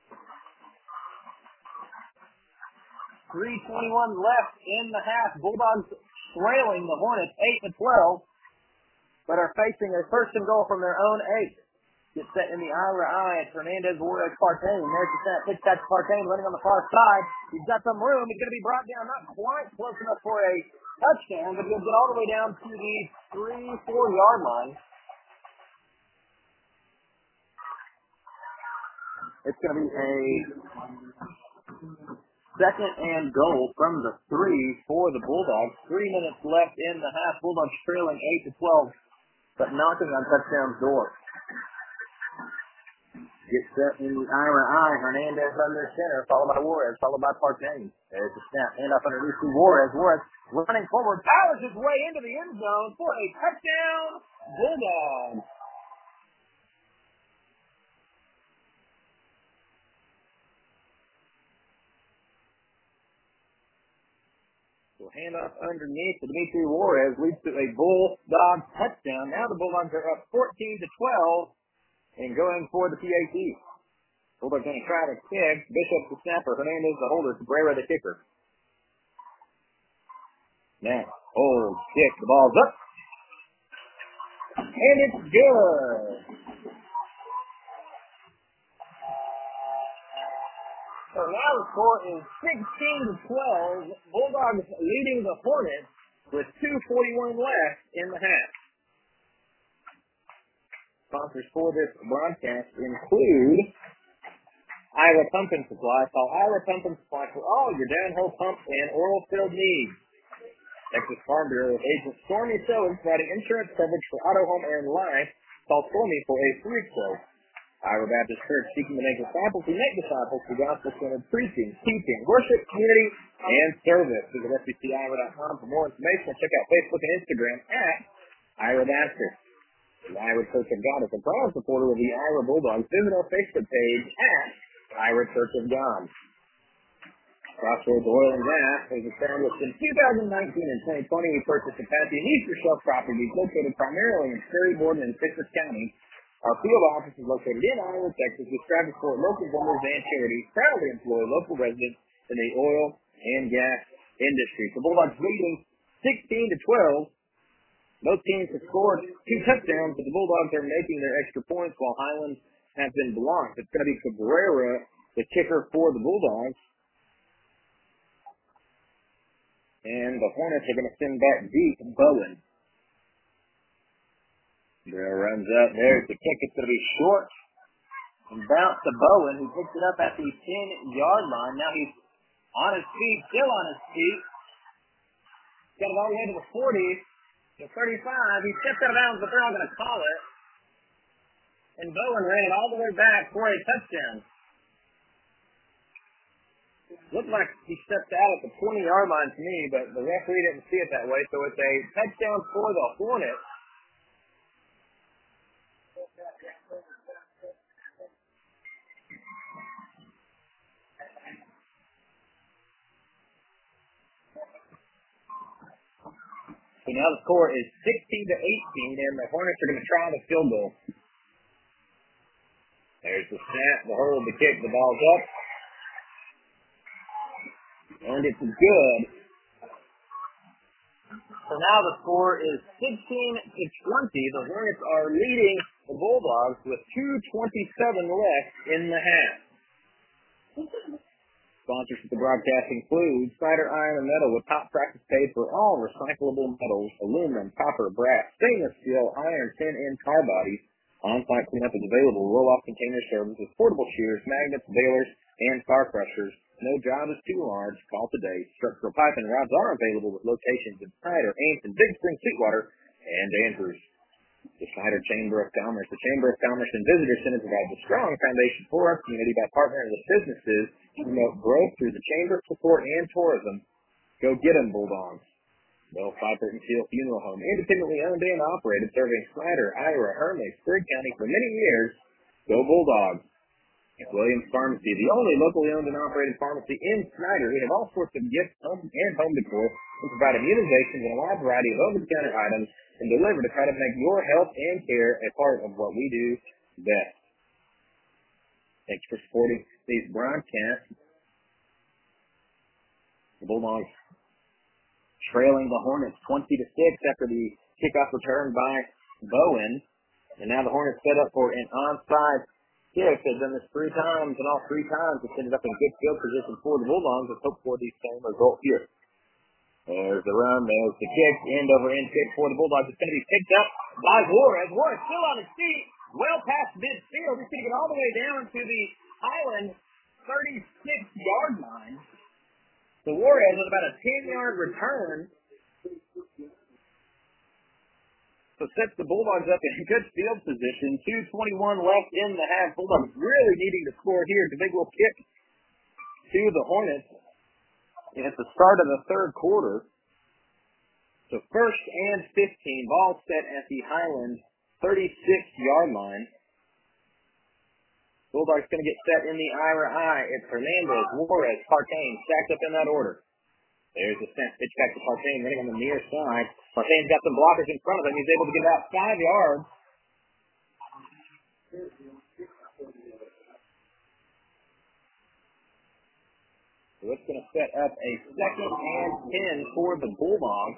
A: 3:21 left in the half. Bulldogs trailing the Hornets 8-12, but are facing a first and goal from their own 8. Gets set in the Ira I. It's Hernandez, Warriors, Partain. There's the snap. Pitch back to Partain, running on the far side. He's got some room. He's going to be brought down, not quite close enough for a touchdown, but he'll get all the way down to the 3-4-yard line. It's going to be a second and goal from the 3 for the Bulldogs. 3 minutes left in the half. Bulldogs trailing 8-12, but knocking on touchdown's door. Gets set in the Ira I. Hernandez under center, followed by Juarez, followed by Partain. There's the snap. Hand off underneath to Juarez. Juarez running forward, powers his way into the end zone for a touchdown. Bulldogs. So hand off underneath to Dimitri Juarez leads to a Bulldog touchdown. Now the Bulldogs are up 14-12 and going for the PAT. Bulldogs going to try to kick. Bishop the snapper. Hernandez the holder. Cabrera the kicker. Now, kick. The ball's up. And it's good. So now the score is 16-12. Bulldogs leading the Hornets with 2:41 left in the half. Sponsors for this broadcast include Ira Pump and Supply. Call Ira Pump and Supply for all your downhole pump and oil field needs. Texas Farm Bureau with Agent Stormy Sellers providing insurance coverage for auto, home, and life. Call Stormy for a free quote. Ira Baptist Church seeking to make disciples who make disciples through gospel-centered preaching, teaching, worship, community, and service. Visit SBCIra.com for more information. Check out Facebook and Instagram at Ira Baptist. The Ira Church of God is a proud supporter of the Ira Bulldogs. Visit our Facebook page at Ira Church of God. Crossroads Oil and Gas was established in 2019 and 2020. We purchased Apache and Easter Shelf properties located primarily in Perry, Borden, and Citrus County. Our field office is located in Iowa, Texas. We strive to support local vendors and charities, proudly employ local residents in the oil and gas industry. The Bulldogs leading 16-12. Both teams have scored 2 touchdowns, but the Bulldogs are making their extra points while Highlands have been blocked. It's going to be Cabrera, the kicker for the Bulldogs. And the Hornets are going to send back deep Bowen. Cabrera runs up. There's the kick. It's going to be short. And bounce to Bowen, who picks it up at the 10-yard line. Now he's on his feet, still on his feet. Got it all the way to the 40, the 35. He stepped out of bounds, but they're all going to call it. And Bowen ran it all the way back for a touchdown. Looked like he stepped out at the 20-yard line to me, but the referee didn't see it that way, so it's a touchdown for the Hornets. So now the score is 16-18, and the Hornets are going to try the field goal. There's the snap, the hold, the kick, the ball's up. And it's good. So now the score is 16-20. The Hornets are leading the Bulldogs with 2:27 left in the half. Sponsors of the broadcast include Cider Iron and Metal with top prices paid for all recyclable metals, aluminum, copper, brass, stainless steel, iron, tin, and car bodies. On-site cleanup is available. Roll-off container service with portable shears, magnets, balers, and car crushers. No job is too large. Call today. Structural pipe and rods are available with locations in Snyder, Ames, Big Spring, Sweetwater, and Andrews. The Snyder Chamber of Commerce. The Chamber of Commerce and Visitor Center provides a strong foundation for our community by partnering with businesses to promote growth through the Chamber support and tourism. Go get 'em, Bulldogs. Bell Piper and Seal Funeral Home, independently owned and operated, serving Snyder, Ira, Hermey, Sprigg County for many years. Go Bulldogs. Williams Pharmacy, the only locally owned and operated pharmacy in Snyder. We have all sorts of gifts and home decor and provide immunizations and a wide variety of over-the-counter items and deliver to try to make your health and care a part of what we do best. Thanks for supporting these broadcasts. The Bulldogs trailing the Hornets 20-6 after the kickoff return by Bowen. And now the Hornets set up for an onside kick. They've done this 3 times, and all 3 times it's ended up in good field position for the Bulldogs. Let's hope for the same result here. There's the run. There's the kick. End-over-end kick for the Bulldogs. It's going to be picked up by Juarez. Juarez still on his feet, well past midfield. He's going to get all the way down to the Highland 36-yard line. So Juarez with about a 10-yard return. So sets the Bulldogs up in good field position. 2:21 left in the half. Bulldogs really needing to score here. The big little kick to the Hornets at the start of the third quarter. So first and 15. Ball set at the Highland 36-yard line. Bulldogs going to get set in the Ira I. It's Hernandez, Juarez, Partain, stacked up in that order. There's the snap pitch back to Partain, running on the near side. Partain's got some blockers in front of him. He's able to get out 5 yards. So it's going to set up a 2nd and 10 for the Bulldogs.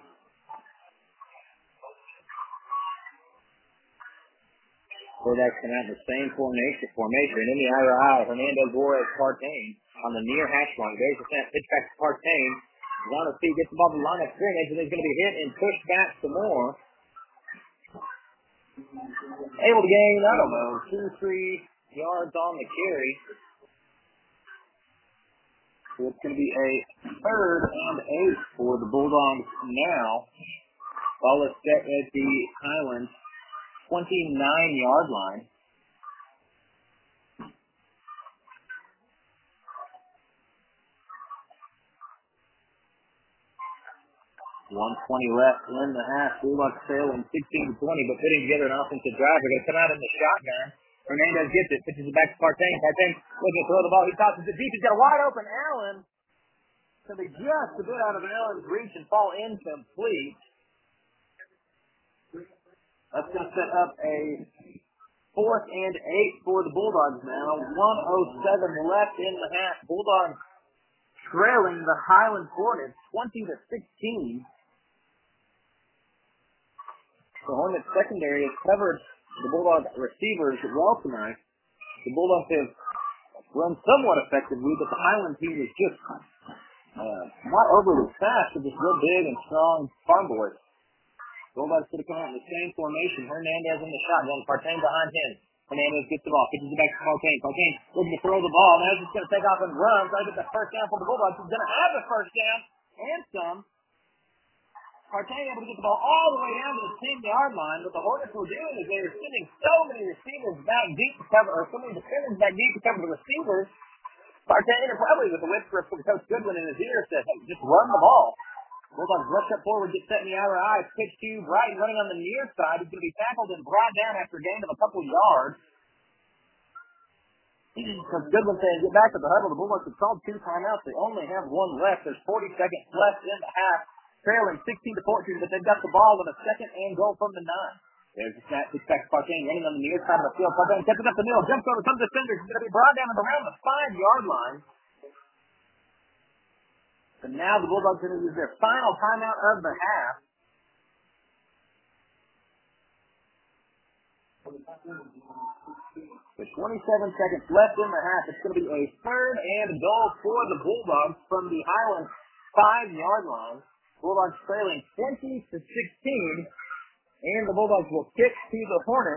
A: Bulldogs come out in the same formation. And in the Ira I, Hernandez, Juarez, Partain on the near hash line. There's the snap pitch back to Partain. He's on his feet, gets the ball to the line of scrimmage, and he's going to be hit and pushed back some more. Able to gain, 2-3 yards on the carry. So it's going to be a 3rd and 8 for the Bulldogs now. Ball is set at the Highlands 29-yard line. 1:20 left in the half. Bulldogs trailing 16-20, but putting together an offensive drive. They're going to come out in the shotgun. Hernandez gets it, pitches it back to Partain. Partain looking to throw the ball. He tosses it deep. He's got a wide open Allen. So they just a bit out of Allen's reach and fall incomplete. That's going to set up a 4th and 8 for the Bulldogs now. 1:07 left in the half. Bulldogs trailing the Highland Hornets 20-16. The Hornets secondary has covered the Bulldog receivers well tonight. The Bulldogs have run somewhat effectively, but the Highland team is just not overly fast. They're just real big and strong farm boys. Bulldogs could have come out in the same formation. Hernandez in the shotgun. Partain behind him. Hernandez gets the ball. Pitches it back to Partain. Partain looking to throw the ball. Now he's just going to take off and run. Try to get the first down for the Bulldogs. He's going to have the first down and some. Partain able to get the ball all the way down to the 10-yard line. What the Hornets were doing is they were sending so many receivers back deep to cover, or so many defenders back deep to cover the receivers. Partain, and probably with the whisper from Coach Goodwin in his ear, said, hey, just run the ball. Bulldogs rush up forward, get set in the Ira I. Pitch to Brighton running on the near side. He's going to be tackled and brought down after a gain of a couple yards. Coach Goodwin saying, get back to the huddle. The Bulldogs have called 2 timeouts. They only have 1 left. There's 40 seconds left in the half. Trailing 16-14, but they've got the ball with a 2nd and goal from the 9. There's the snap. It's back to Partain running on the near side of the field. Partain gets it up the middle. Jumps over some defenders. He's going to be brought down at around the 5-yard line. And now the Bulldogs are going to use their final timeout of the half. With 27 seconds left in the half, it's going to be a 3rd and goal for the Bulldogs from the Highlands 5-yard line. Bulldogs trailing 20-16, and the Bulldogs will kick to the Hornets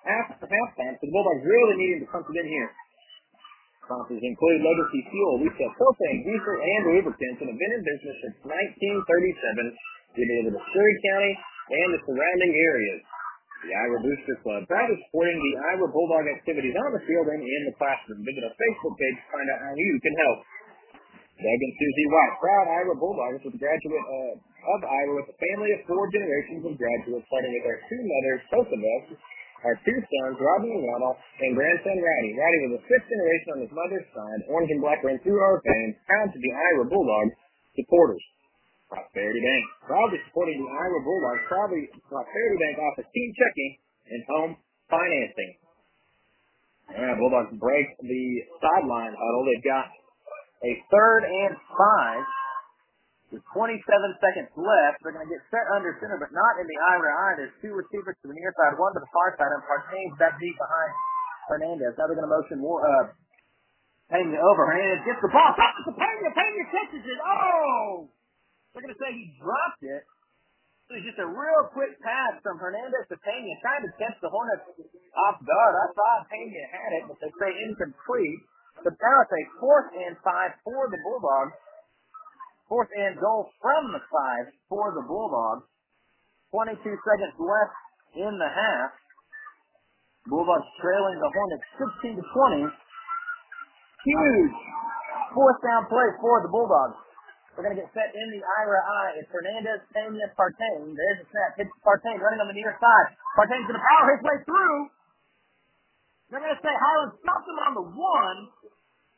A: after halftime, so the Bulldogs really needing to pump it in here. Sponsors include Legacy Fuel. We sell propane, diesel, and lubricants and have been in business since 1937. We deliver to Surrey County and the surrounding areas. The Iowa Booster Club, proud of supporting the Iowa Bulldog activities on the field and in the classroom. Visit our Facebook page to find out how you can help. Doug and Susie White, proud Iowa Bulldogs with a graduate of Iowa with a family of 4 generations of graduates, starting with our 2 mothers, both of us, our 2 sons, Robbie and Ronald, and grandson Ratty. Ratty was the 5th generation on his mother's side. Orange and black ran through our veins, proud to be Iowa Bulldogs supporters. Prosperity Bank, proudly supporting the Iowa Bulldogs. Prosperity Bank offers team checking and home financing. All right, Bulldogs break the sideline huddle. They've got a 3rd and 5 with 27 seconds left. They're going to get set under center, but not in the Iowa eye. There's 2 receivers to the near side, 1 to the far side, and Partain's back deep behind Hernandez. Now they're going to motion more Pena over. Hernandez gets the ball. Toss it to Pena. Pena catches it. Oh! They're going to say he dropped it. So it's just a real quick pass from Hernandez to Pena, trying to catch the Hornets off guard. I thought Pena had it, but they say incomplete. But now it's a 4th and 5 for the Bulldogs. 4th and goal from the 5 for the Bulldogs. 22 seconds left in the half. Bulldogs trailing the Hornets 16-20. Huge 4th down play for the Bulldogs. We're going to get set in the Ira eye. It's Hernandez, Pena, Partain. There's a snap. It's Partain running on the near side. Partain's going to power his way through. They're going to say Highland stopped him on the 1.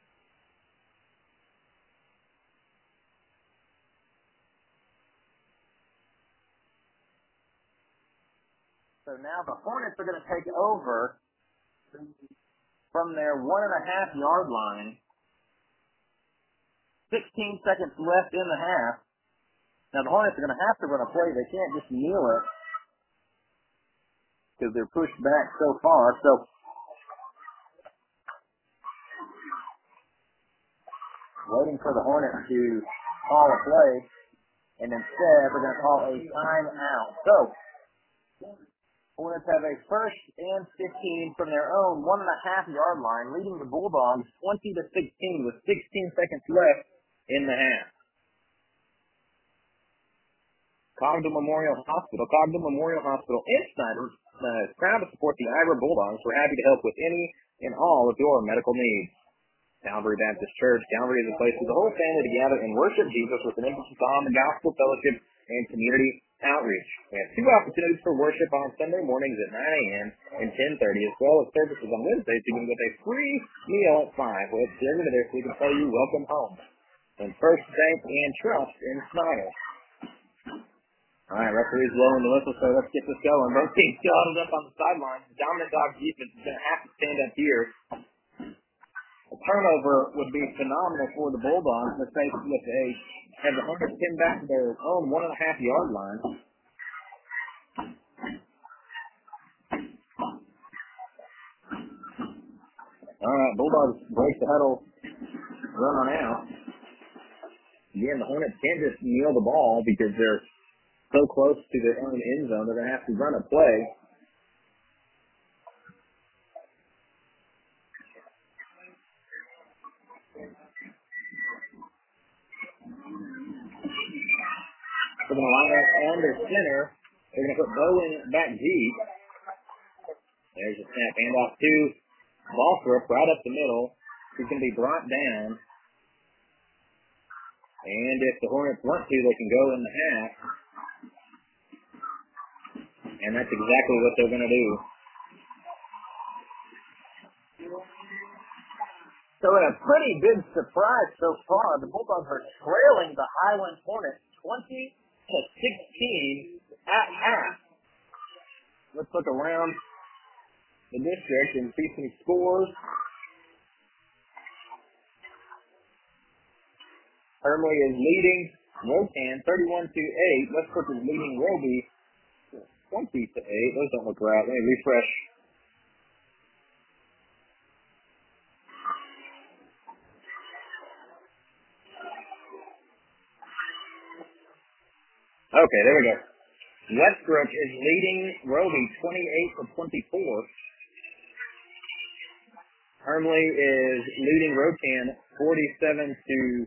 A: So now the Hornets are going to take over from their 1.5-yard line. 16 seconds left in the half. Now the Hornets are going to have to run a play. They can't just kneel it because they're pushed back so far. So waiting for the Hornets to call a play, and instead they're going to call a timeout. So Hornets have a 1st and 15 from their own 1.5-yard line, leading the Bulldogs 20-16 with 16 seconds left in the half. Cogdon Memorial Hospital in Snyder is proud to support the Iowa Bulldogs. We're happy to help with any and all of your medical needs. Calvary Baptist Church. Calvary is a place for the whole family to gather and worship Jesus with an emphasis on the gospel fellowship and community outreach. We have 2 opportunities for worship on Sunday mornings at 9 a.m. and 10:30, as well as services on Wednesdays, beginning with a free meal at 5. We'll have Jeremy there so we can tell you welcome home. And First Bank and Trust in Snyder. All right, referee's blowing the whistle, so let's get this going. Both teams still huddled up on the sidelines. The dominant dog defense is going to have to stand up here. A turnover would be phenomenal for the Bulldogs. Let's face it, have the Hornets pin back to their own 1.5-yard line. All right, Bulldogs break the huddle, run on out. Again, the Hornets can't just kneel the ball because they're so close to their own end zone. They're going to have to run a play. They're going to line up on their center. They're going to put Bowen back deep. There's a snap handoff to Ballthorpe right up the middle. He's going to be brought down. And if the Hornets want to, they can go in the half. And that's exactly what they're going to do. So in a pretty big surprise so far, the Bulldogs are trailing the Highland Hornets 20-16 at half. Let's look around the district and see some scores. Hermley is leading Wotan 31-8. Westbrook is leading Roby 20-8. Those don't look right. Let me refresh. Okay, there we go. Westbrook is leading Roby 28-24. Hermley is leading Rotan 47-16.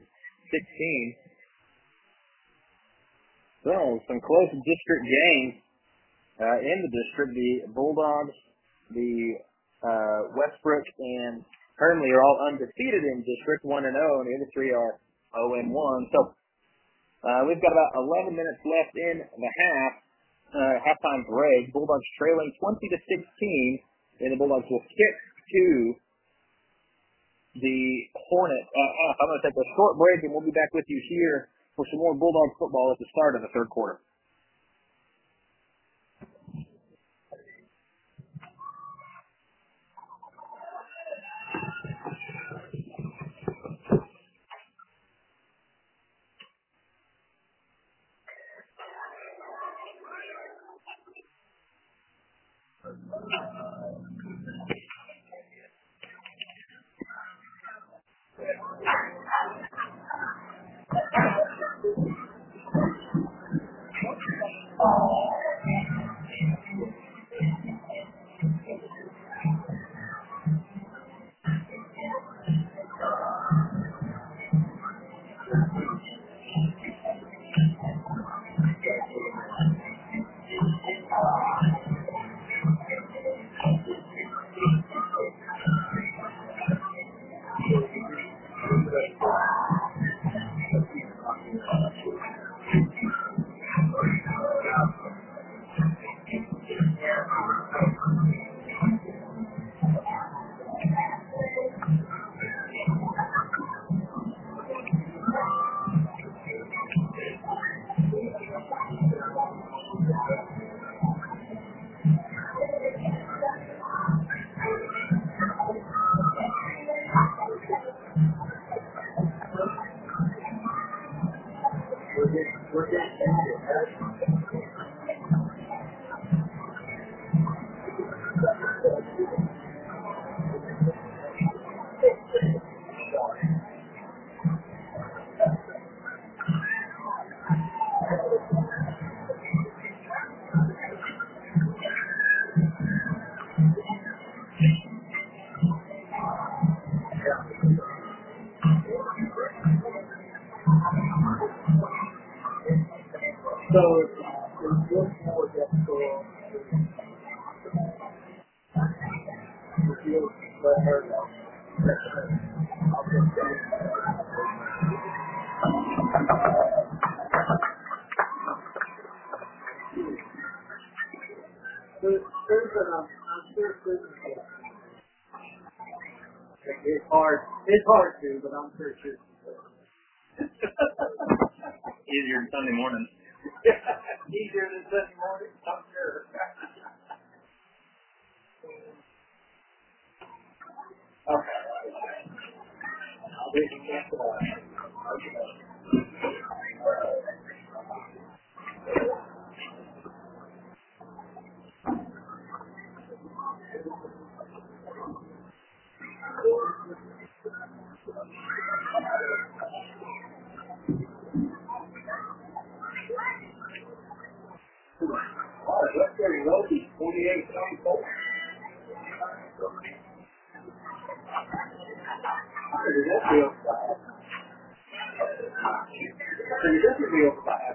A: So, some close district games in the district. The Bulldogs, the Westbrook, and Hermley are all undefeated in district, 1-0, and the other three are 0-1. So, we've got about 11 minutes left in the halftime break. Bulldogs trailing 20-16, and the Bulldogs will kick to the Hornets at half. I'm going to take a short break, and we'll be back with you here for some more Bulldog football at the start of the third quarter.
B: It's hard to, but I'm pretty sure.
A: Easier than Sunday morning.
B: Easier than Sunday morning, I'm sure. Okay. I'll be cancel that. That's very low, 48-24. How did that feel? So you definitely feel bad.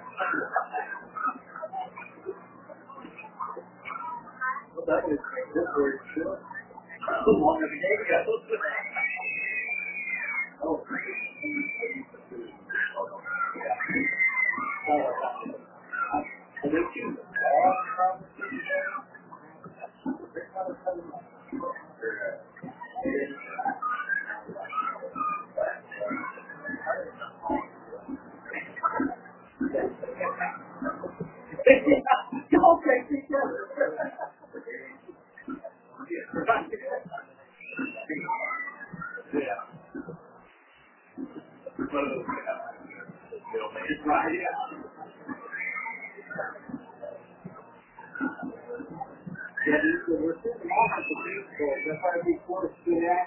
B: Well, that was good for you, sure. So long as the game goes. Oh, I think you. Y'all take together. Yeah. Right, yeah. Yeah, we're sitting off at the baseball. That's why we forced to that.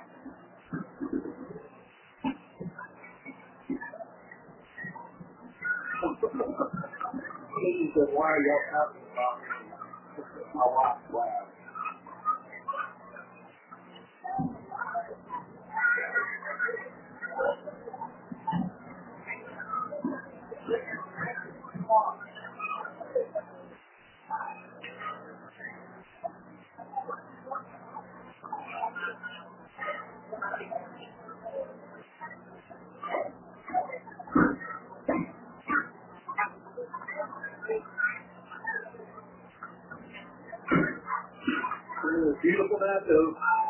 B: He said, why are y'all talking about me? My wife laughed. Beautiful night, though.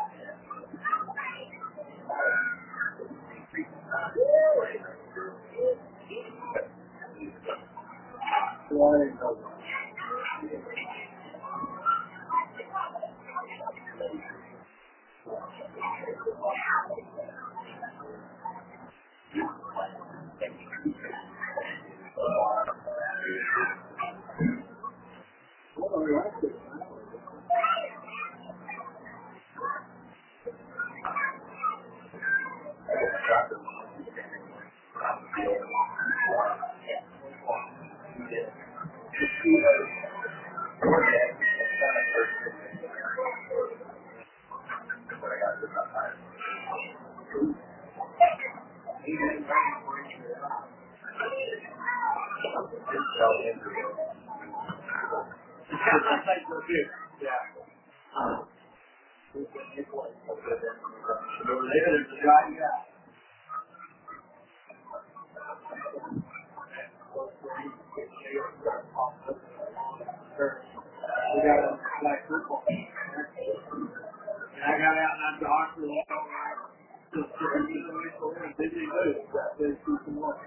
B: I got out and I docked for a while. Just busy move. Got to do some more.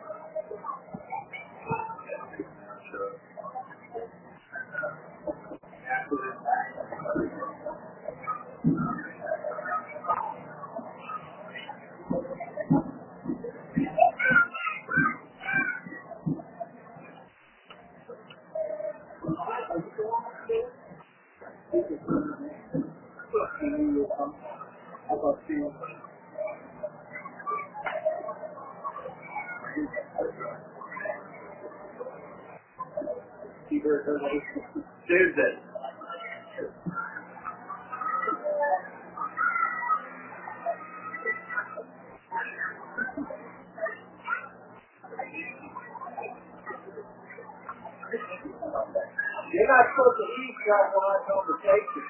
B: Tuesday. You're not supposed to eavesdrop on our conversation.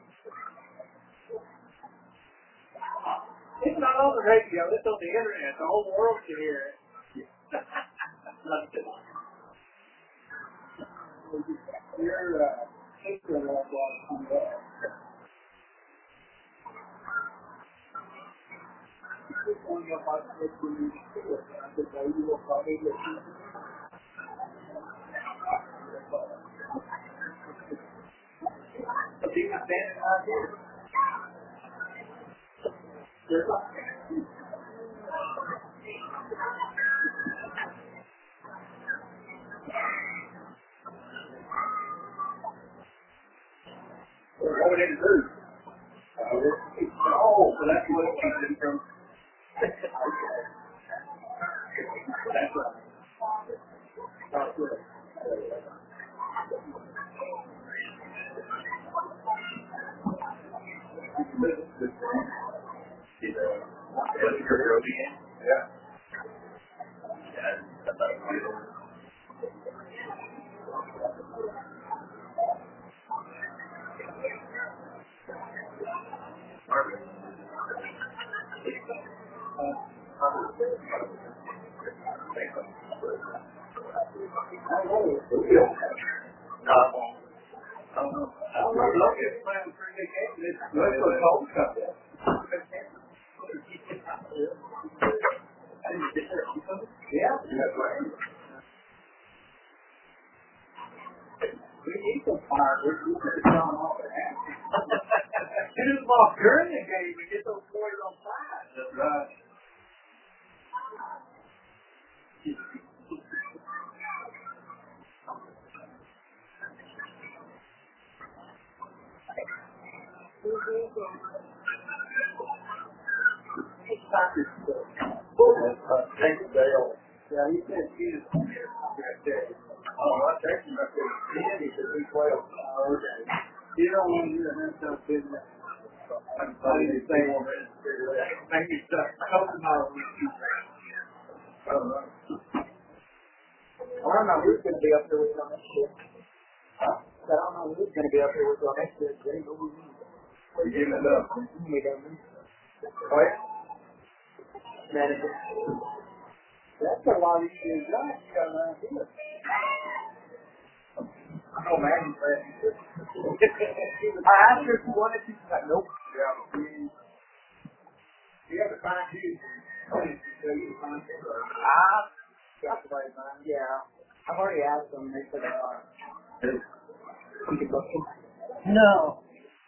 B: It's not on the radio. It's on the internet. The whole world can hear it. You're thinking about what what would it do? Oh, so that's what it came from. That's right. That's good. Yeah. We need some fireworks. We could have gone off at half. Get them off during the game and get those boys on fire. That's right. Thank you, Dale. Yeah, he said he is here. Oh, I texted him. I said, he said, he's 12. Oh, okay. You don't want to hear that stuff, business. I didn't say one minute. Thank you, sir. I hope tomorrow we see you. don't know who's going to be up there with y'all next year. I don't know who's going to be up here with y'all next year. They know who we need. We're giving it up. We got me. Right? Manager. That's a lot of these guys you got around here. I know Maggie's ready. I asked her if she wanted to. She's like, nope. Yeah. You have to find you. Got the right mind. Yeah. I've already asked them. They said they are. Keegan Buxton? No.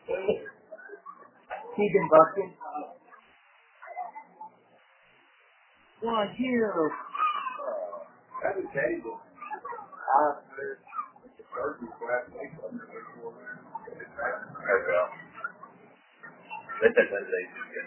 B: Keegan Buxton? One here. That is terrible.
A: That's a Wednesday.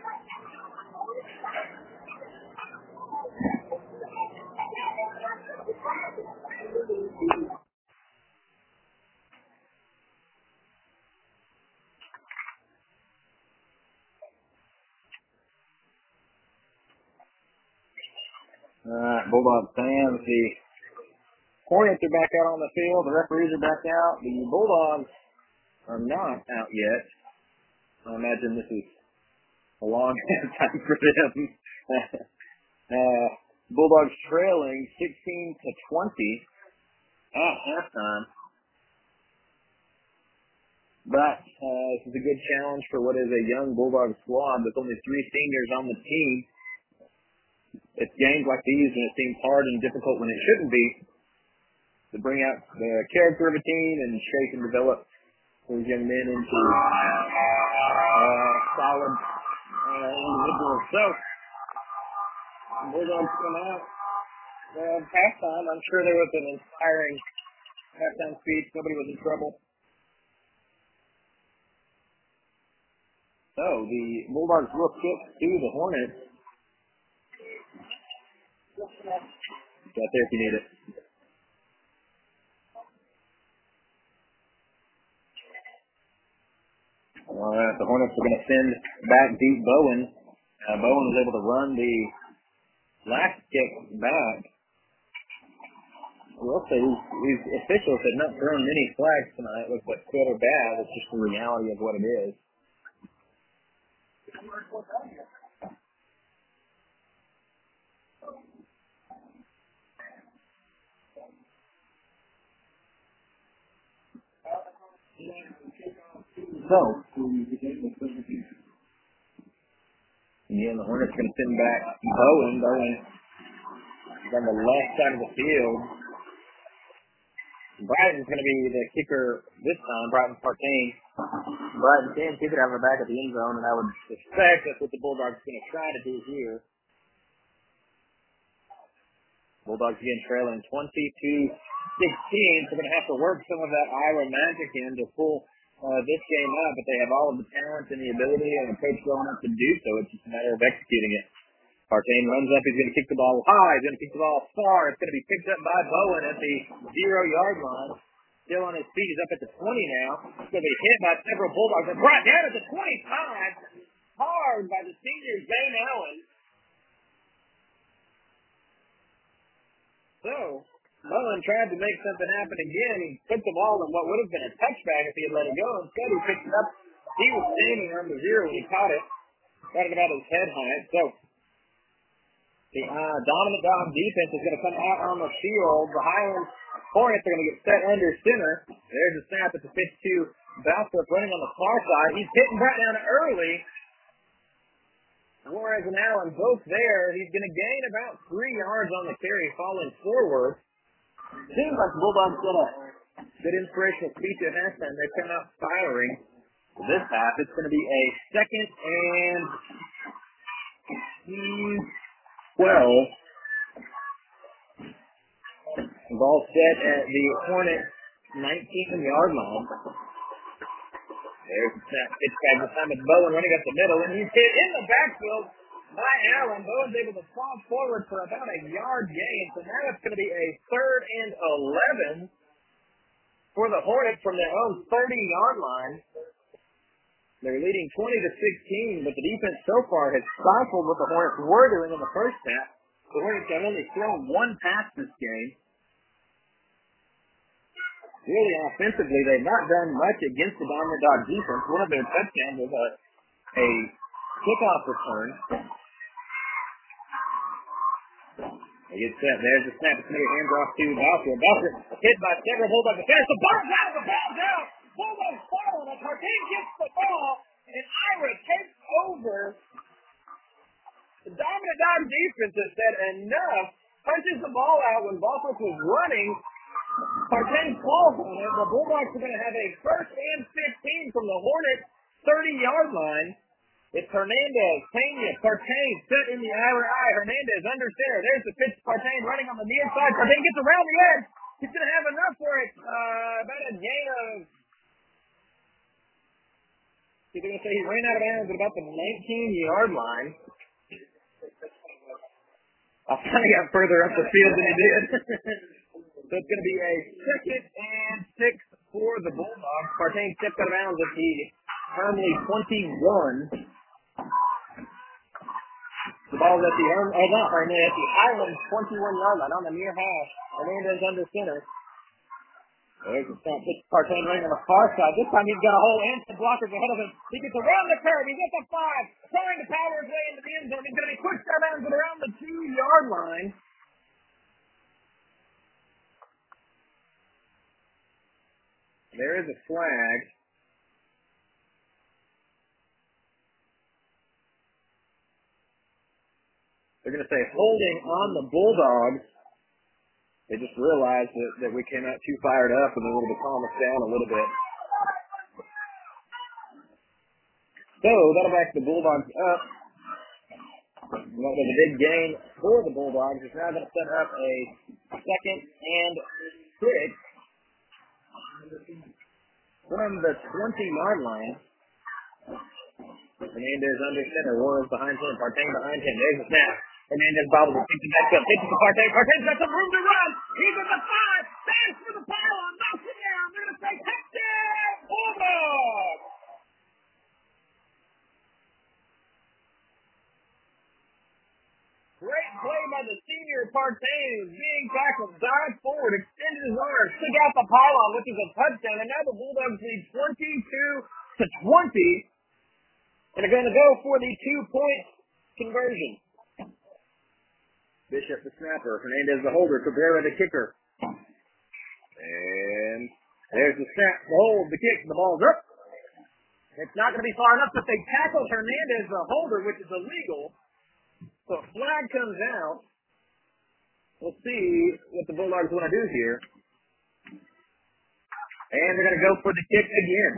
A: Bulldogs fans, the Hornets are back out on the field. The referees are back out. The Bulldogs are not out yet. I imagine this is a long time for them. Bulldogs trailing 16-20 at halftime. But this is a good challenge for what is a young Bulldog squad with only 3 seniors on the team. It's games like these when it seems hard and difficult when it shouldn't be to bring out the character of a team and shape and develop those young men into solid individuals. So, Bulldogs come out. Halftime, I'm sure there was an inspiring halftime speech. Nobody was in trouble. So, the Bulldogs will kick to the Hornets. Got there if you need it. The Hornets are going to send back deep Bowen. Bowen was able to run the last kick back. I will say these officials had not thrown many flags tonight with what's good or bad. It's just the reality of what it is. So, again, the Hornets going to send back Bowen. Bowen is on the left side of the field. Brighton's going to be the kicker this time, Brighton Partain. Brighton can kick it out of the back of the end zone, and I would suspect that's what the Bulldogs are going to try to do here. Bulldogs again trailing 20-16. So they're going to have to work some of that Iowa magic in to pull this game up, but they have all of the talent and the ability and the coach going up to do so. It's just a matter of executing it. Partain runs up. He's going to kick the ball high. He's going to kick the ball far. It's going to be picked up by Bowen at the 0-yard line. Still on his feet. He's up at the 20 now. It's going to be hit by several Bulldogs. And brought down at the 25. Hard by the senior, Zane Allen. So, Bowen tried to make something happen again. He took the ball in what would have been a touchback if he had let it go. Instead, he picked it up. He was standing on the 0 when he caught it. Got it about his head height. So, the dominant dog defense is going to come out on the field. The Highland Hornets are going to get set under center. There's a snap at the pitch to Balthrop running on the far side. He's hitting right down early. Juarez and Allen both there. He's going to gain about 3 yards on the carry, falling forward. Seems like the Bulldogs got a good inspirational speech at halftime. They come out firing. This half, it's going to be a 2nd and 12. Ball set at the Hornet 19-yard line. There's the snap. Pitch back this time. It's Bowen running up the middle, and he's hit in the backfield by Allen. Bowen's able to fall forward for about a yard gain. So now it's going to be a 3rd and 11 for the Hornets from their own 30-yard line. They're leading 20-16, but the defense so far has stifled what the Hornets were doing in the first half. The Hornets have only thrown 1 pass this game. really offensively, they've not done much against the Dominant Dog defense. One of their touchdowns was a kickoff return. They get set. There's the snap. It's going to get hands off to Bowser. Bowser hit by several Bulldogs. The finish. The ball's out. The ball's out. Bulldogs falling. And Partain gets the ball. And Ira takes over. The Dominant Dog defense has said enough. Punches the ball out when Boswick was running. Partain falls on it. The Bulldogs are going to have a first and 15 from the Hornets 30-yard line. It's Hernandez, Pena, Partain set in the Ira eye. Hernandez under center. There's the pitch to Partain running on the near side. Partain gets around the edge. He's going to have enough for it. About a gain of... They're going to say he ran out of bounds at about the 19-yard line. I finally got further up the field than he did. So it's going to be a 2nd and 6 for the Bulldogs. Partain stepped out of bounds at the Hermley 21. The ball's at the Highland 21-yard line on the near hash. Hernandez under center. There's the snap. This Partain running on the far side. This time he's got a whole and some blockers ahead of him. He gets around the curve. He's at the 5. Trying to power his way into the end zone. He's going to be pushed out of bounds at around the 2-yard line. There is a flag. They're going to say holding on the Bulldogs. They just realized that we came out too fired up and they wanted to calm us down a little bit. So that'll back the Bulldogs up. What was a big gain for the Bulldogs is now going to set up a 2nd and 6 from the 20-yard line. Hernandez under center. Warren's behind him. Partain behind him. There's the snap. Hernandez bobbles it. Takes it back up. Takes it to Partain. Partain's got some room to run. He's at the 5. Stands for the pylon. Knocks it down. They're going to say touchdown, Bulldogs. Great play by the senior Partain. Being tackled. Dived forward. Extended his arms. Took out the pylon, which is a touchdown. And now the Bulldogs lead 22-20. And they're going to go for the 2-point conversion. Bishop the snapper. Hernandez the holder. Cabrera the kicker. And there's the snap, the hold, the kick. The ball's up. It's not going to be far enough, but they tackle Hernandez the holder, which is illegal. So a flag comes out. We'll see what the Bulldogs want to do here. And they're going to go for the kick again.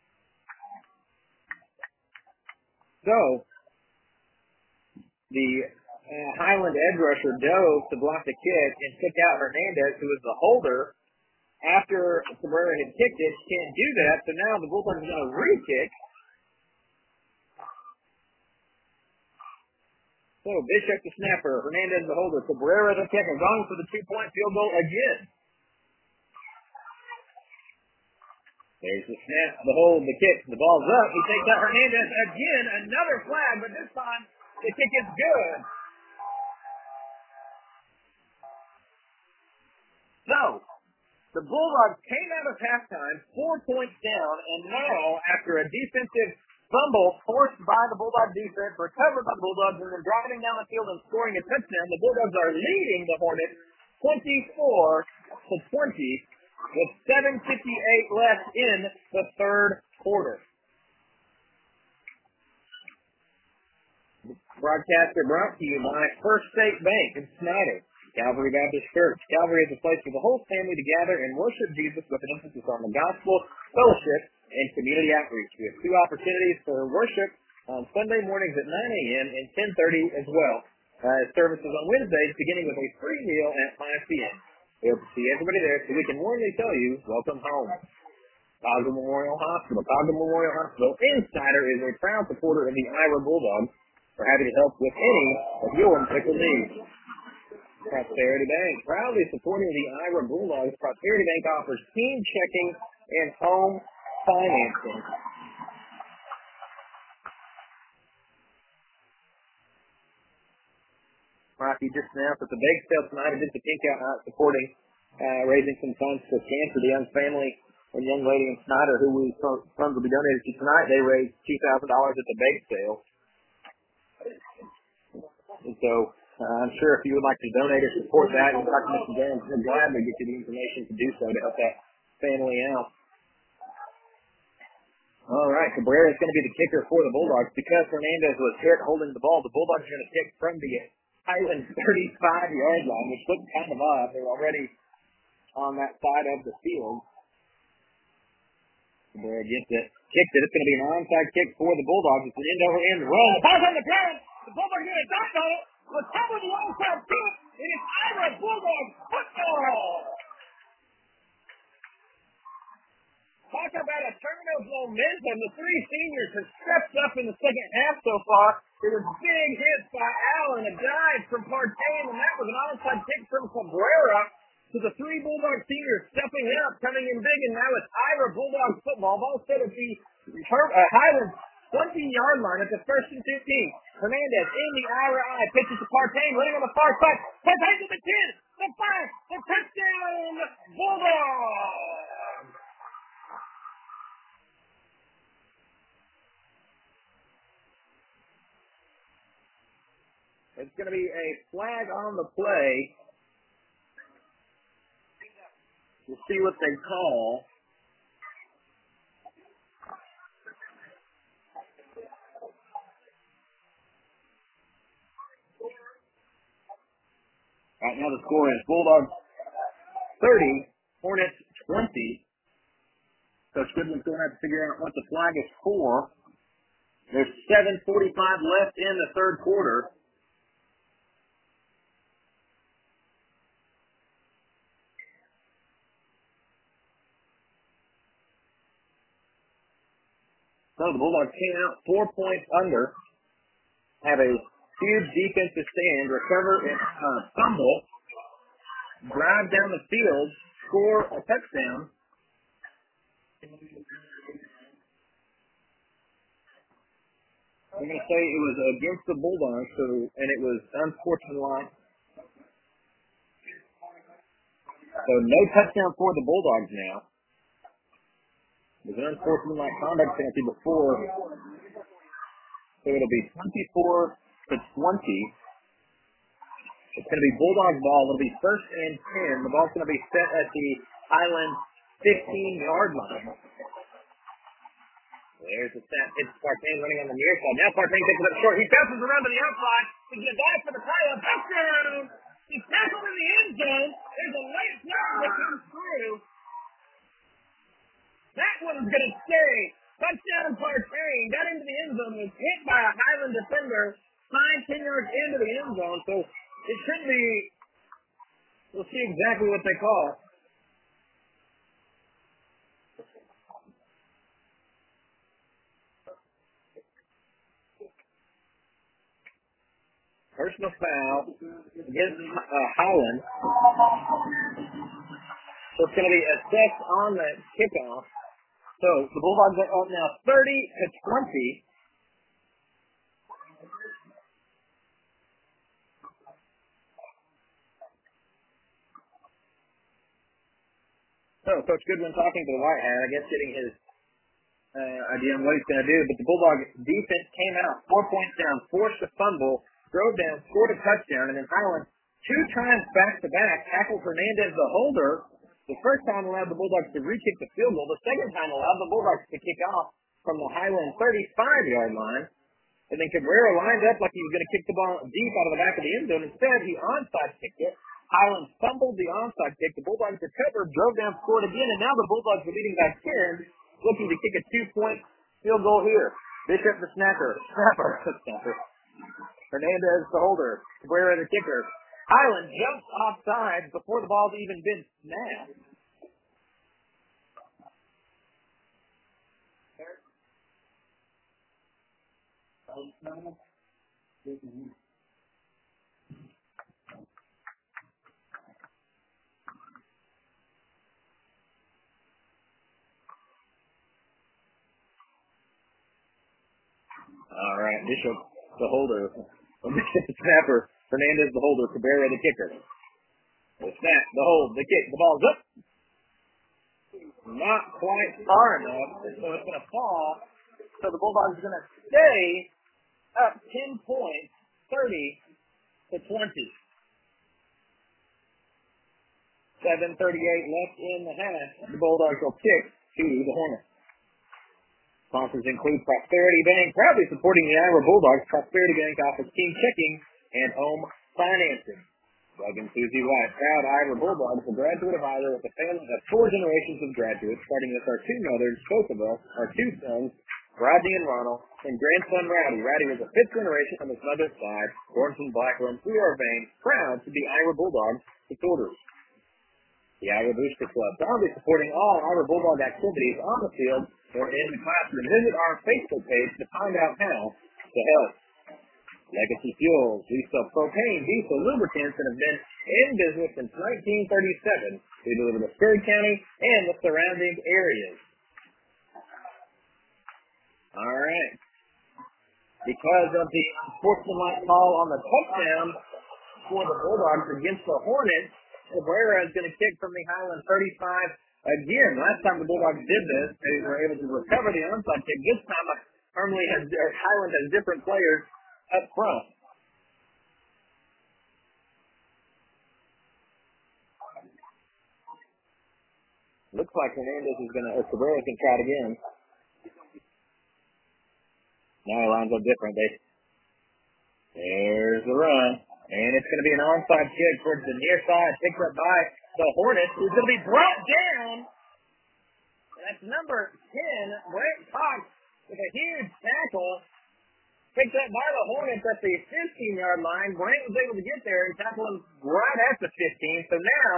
A: So, the Highland edge rusher dove to block the kick and took out Hernandez, who was the holder. After Cabrera had kicked it, can't do that, so now the Bulldogs are going to re-kick. So, Bishop the snapper, Hernandez the holder, Cabrera the kicker, going for the 2-point field goal again. There's the snap, the hold, the kick, the ball's up. He takes out Hernandez again, another flag, but this time the kick is good. So, the Bulldogs came out of halftime 4 points down, and now, after a defensive fumble forced by the Bulldog defense, recovered by the Bulldogs, and then driving down the field and scoring a touchdown, the Bulldogs are leading the Hornets 24-20 with 7:58 left in the third quarter. Broadcaster brought to you by First State Bank in Snyder. Calvary Baptist Church. Calvary is a place for the whole family to gather and worship Jesus with an emphasis on the gospel, fellowship, and community outreach. We have 2 opportunities for worship on Sunday mornings at 9 a.m. and 10:30 as well. Services on Wednesdays beginning with a free meal at 5 p.m. We hope to see everybody there so we can warmly tell you, welcome home. Coggle Memorial Hospital. Coggle Memorial Hospital Insider is a proud supporter of the Ira Bulldogs. We're happy to help with any of your medical needs. Prosperity Bank, proudly supporting the Ira Bulldogs. Prosperity Bank offers team checking and home financing. Rocky just announced that the bake sale tonight is at the Pink Out supporting raising some funds for cancer. The young family and young lady in Snyder, who funds will be donated to tonight, they raised $2,000 at the bake sale. And so I'm sure if you would like to donate or support that, and Dr. Mr. Jones will gladly get you the information to do so to help that family out. All right, Cabrera is going to be the kicker for the Bulldogs. Because Hernandez was hit holding the ball, the Bulldogs are going to kick from the Highland 35-yard line, which looks kind of odd. They're already on that side of the field. Cabrera gets it, kicked it. It's going to be an onside kick for the Bulldogs. It's an end-over-end run. The ball's on the ground. The Bulldogs are going to dunk on it. Let's cover the onside kick. It is Ira Bulldogs football. Talk about a turn of momentum. The three seniors have stepped up in the second half so far. It was big hits by Allen, a dive from Partain, and that was an onside kick from Cabrera. So the three Bulldog seniors stepping up, coming in big, and now it's Ira Bulldogs football. Ball set at the Highland 20-yard line at the first and 15. Hernandez in the Ira eye, pitches to Partain, running on the far side. Partain to the 10, the 5, the touchdown, Bulldogs! It's going to be a flag on the play. We'll see what they call. Right now the score is Bulldogs 30, Hornets 20. Coach Goodman's going to have to figure out what the flag is for. There's 7:45 left in the third quarter. So the Bulldogs came out 4 points under, have a huge defensive stand, recover and fumble, drive down the field, score a touchdown. I'm going to say it was against the Bulldogs, and it was unsportsmanlike. So no touchdown for the Bulldogs now. There's an unsportsmanlike conduct penalty before. So it'll be 24-20. It's going to be Bulldogs ball. It'll be first and 10. The ball's going to be set at the Highland 15-yard line. There's the snap. It's Partain running on the near side. Now Partain takes it up short. He bounces around to the outside. He's going to dive for the tie-up. Touchdown! He's tackled in the end zone. There's a late flag that comes through. That one's going to stay. Touchdown Partain. Got into the end zone. Was hit by a Highland defender. 5-10 yards into the end zone. So it should be, we'll see exactly what they call. Personal foul against Highland. So it's going to be assessed on the kickoff. So the Bulldogs are up now 30-20. So Coach Goodwin talking to the White Hat, I guess getting his idea on what he's going to do. But the Bulldog defense came out 4 points down, forced a fumble, drove down, scored a touchdown, and then Highland 2 times back-to-back tackled Hernandez, the holder. The first time allowed the Bulldogs to re-kick the field goal. The second time allowed the Bulldogs to kick off from the Highland 35-yard line. And then Cabrera lined up like he was going to kick the ball deep out of the back of the end zone. Instead, he onside kicked it. Highland fumbled the onside kick. The Bulldogs recovered, drove down, scored again, and now the Bulldogs are leading by 10, looking to kick a 2-point field goal here. Bishop the snapper. Hernandez the holder. Cabrera the kicker. Highland jumps offside before the ball's even been snapped. All right, Bishop the holder. Bishop the snapper. Hernandez the holder. Cabrera the kicker. The snap, the hold, the kick, the ball's up. Not quite far enough, so it's going to fall. So the Bulldogs are going to stay up 10 points, 30-20. 7:38 left in the half. The Bulldogs will kick to the Hornets. Sponsors include Prosperity Bank, proudly supporting the Iowa Bulldogs. Prosperity Bank offers team checking and home financing. Doug and Susie White, proud Iowa Bulldogs, a graduate of Iowa with a family of 4 generations of graduates, starting with our 2 mothers, both of us, our 2 sons, Rodney and Ronald, and grandson Rowdy. Rowdy was a 5th generation on his mother's side, born from Blackburn, through our veins, proud to be Iowa Bulldogs supporters. The Iowa Booster Club, proudly supporting all Iowa Bulldog activities on the field or in the classroom. Visit our Facebook page to find out how to help. Legacy Fuels. We sell propane, diesel, lubricants, and have been in business since 1937. We deliver to Scurry County and the surrounding areas. All right. Because of the sportsmanlike call on the touchdown for the Bulldogs against the Hornets, Cabrera is going to kick from the Highland 35 again. Last time the Bulldogs did this, they were able to recover the onside kick. This time, Highland has different players up front. Looks like Cabrera is going to try it again. Now it lines up different. There's the run. And it's going to be an onside kick towards the near side, picked up by the Hornets, who's going to be brought down. That's number 10, Brent Cox, with a huge tackle. Picked up by the Hornets at the 15-yard line. Brent was able to get there and tackle him right at the 15. So now,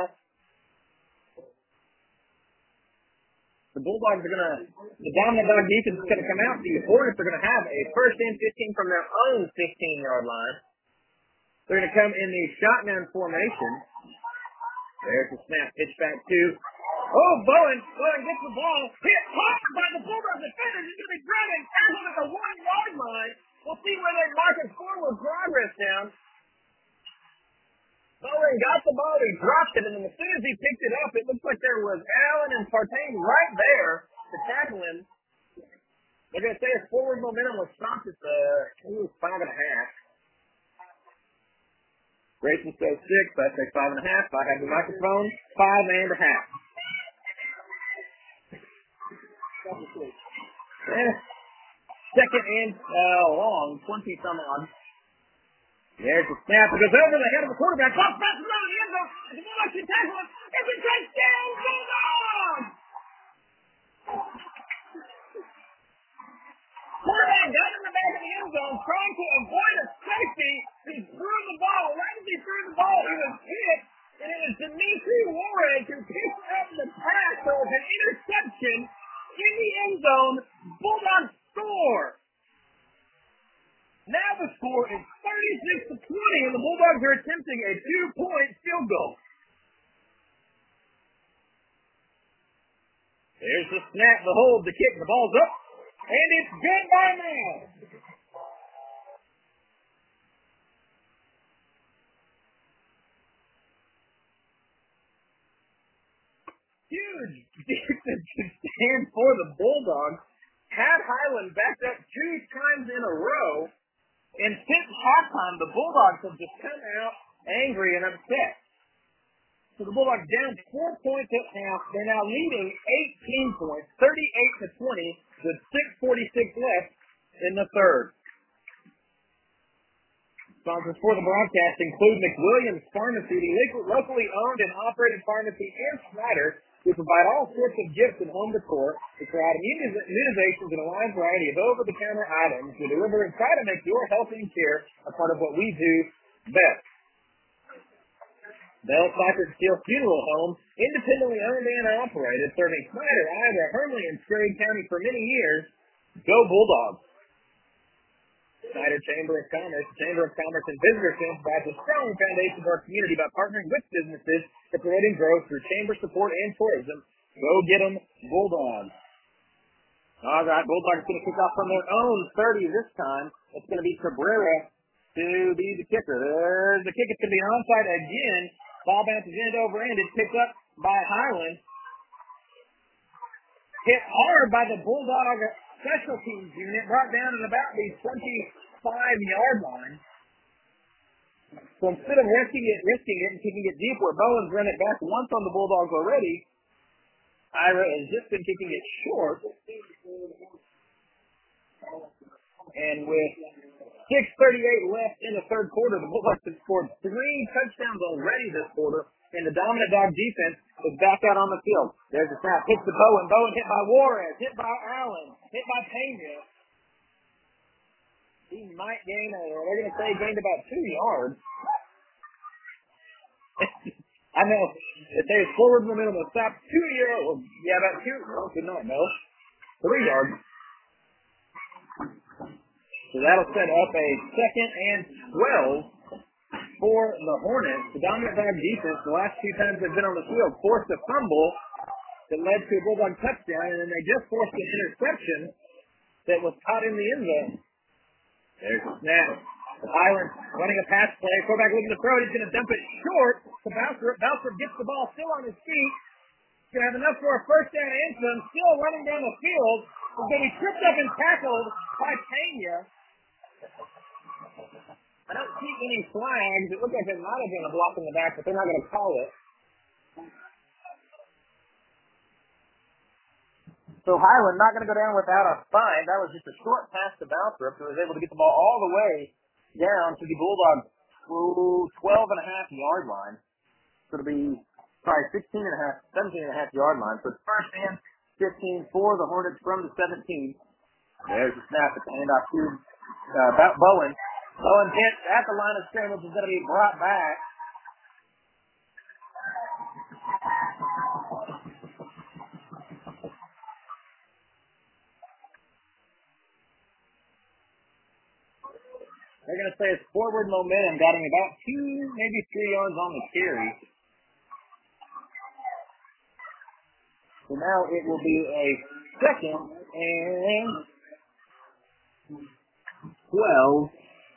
A: the Bulldogs are going to, the dominant dog defense is going to come out. The Hornets are going to have a first and 15 from their own 15-yard line. They're going to come in the shotgun formation. There's the snap, pitch back to, Bowen gets the ball, hit hard by the Bulldogs defenders. He's going to be driving, tackled at the 1-yard line. We'll see where they mark his forward progress down. Bowen got the ball, he dropped it, and then as soon as he picked it up, it looks like there was Allen and Partain right there to tackle him. They're going to say his forward momentum was stopped at the 5.5. Grayson says 6, I say 5.5. I have the microphone, 5.5. Second and long, 20-some odd. There's the snap. It goes over the head of the quarterback. Ball passes around the end zone. The Bulldogs can tackle it. It's a touchdown, Bulldogs! Quarterback got in the back of the end zone trying to avoid a safety. He threw the ball. Right as he threw the ball, he was hit. And it was Dimitri Warwick who picked up the pass. So it was an interception in the end zone. Bulldogs score. Now the score is 36-20, and the Bulldogs are attempting a 2-point field goal. There's the snap, the hold, the kick, the ball's up, and it's good by now. Huge defense stand for the Bulldogs. Had Highland backed up 2 times in a row. And since halftime, the Bulldogs have just come out angry and upset. So the Bulldogs down 4 points at half. They're now leading 18 points, 38-20, with 6:46 left in the third. Sponsors for the broadcast include McWilliams Pharmacy, the locally owned and operated pharmacy in Snyder. We provide all sorts of gifts and home decor. We provide immunizations and a wide variety of over-the-counter items. We deliver and try to make your health and care a part of what we do best. Bell Cypress Steel Funeral Home, independently owned and operated, serving Snyder, Iowa, Hermleigh, and Scurry County for many years. Go Bulldogs! Snyder Chamber of Commerce. The Chamber of Commerce and Visitor Center provides a strong foundation for our community by partnering with businesses to promoting growth through chamber support and tourism. Go get them, Bulldogs. All right, Bulldogs going to kick off from their own 30 this time. It's going to be Cabrera to be the kicker. There's the kick. It's going to be onside again. Ball bounces end over end. It's picked up by Highland. Hit hard by the Bulldog special teams unit. Brought down at about the 25-yard line. So instead of risking it and kicking it deep where Bowen's run it back once on the Bulldogs already, Ira has just been kicking it short. And with 6:38 left in the third quarter, the Bulldogs have scored 3 touchdowns already this quarter, and the dominant Dog defense is back out on the field. There's a snap. Hits to Bowen. Bowen hit by Juarez. Hit by Allen. Hit by Pena. He might gain, they're going to say he gained about 2 yards. I know. If they had forward momentum will stop 2 yards. Yeah, about 2. Oh, good night, no. 3 yards. So that'll set up a 2nd and 12 for the Hornets. The dominant Dog defense, the last 2 times they've been on the field, forced a fumble that led to a Bulldog touchdown, and then they just forced an interception that was caught in the end zone. There's a snap. Highland running a pass play. Quarterback looking to throw it. He's going to dump it short to Bouncer. Bouncer gets the ball still on his feet. He's going to have enough for a first down and some. Still running down the field. He's going to be tripped up and tackled by Pena. I don't see any flags. It looks like there might have been a block in the back, but they're not going to call it. So Highland not going to go down without a fine. That was just a short pass to Bouncer, who was able to get the ball all the way down to the Bulldogs' 12.5-yard line. So it'll be probably 17.5-yard line. So it's first and 15 for the Hornets from the 17. There's the snap at the handoff to Bowen. Bowen hit at the line of scrimmage, is going to be brought back. They're going to say it's forward momentum, got him about 2, maybe 3 yards on the carry. So now it will be a 2nd and 12.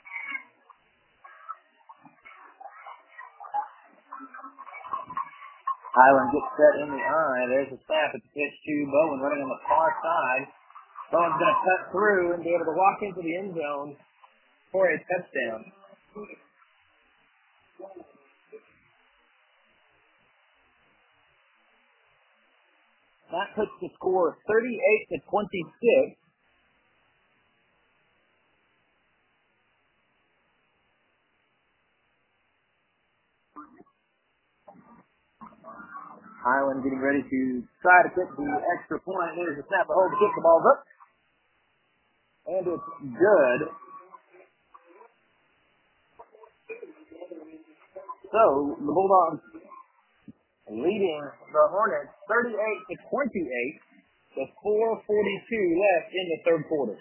A: Highland gets set in the eye. There's a snap at the pitch to Bowen running on the far side. Bowen's going to cut through and be able to walk into the end zone for a touchdown. That puts the score 38-26. Highland getting ready to try to get the extra point. There's a snap. The hold to kick. The ball's up. And it's good. So the Bulldogs leading the Hornets 38-28 with 4:42 left in the third quarter.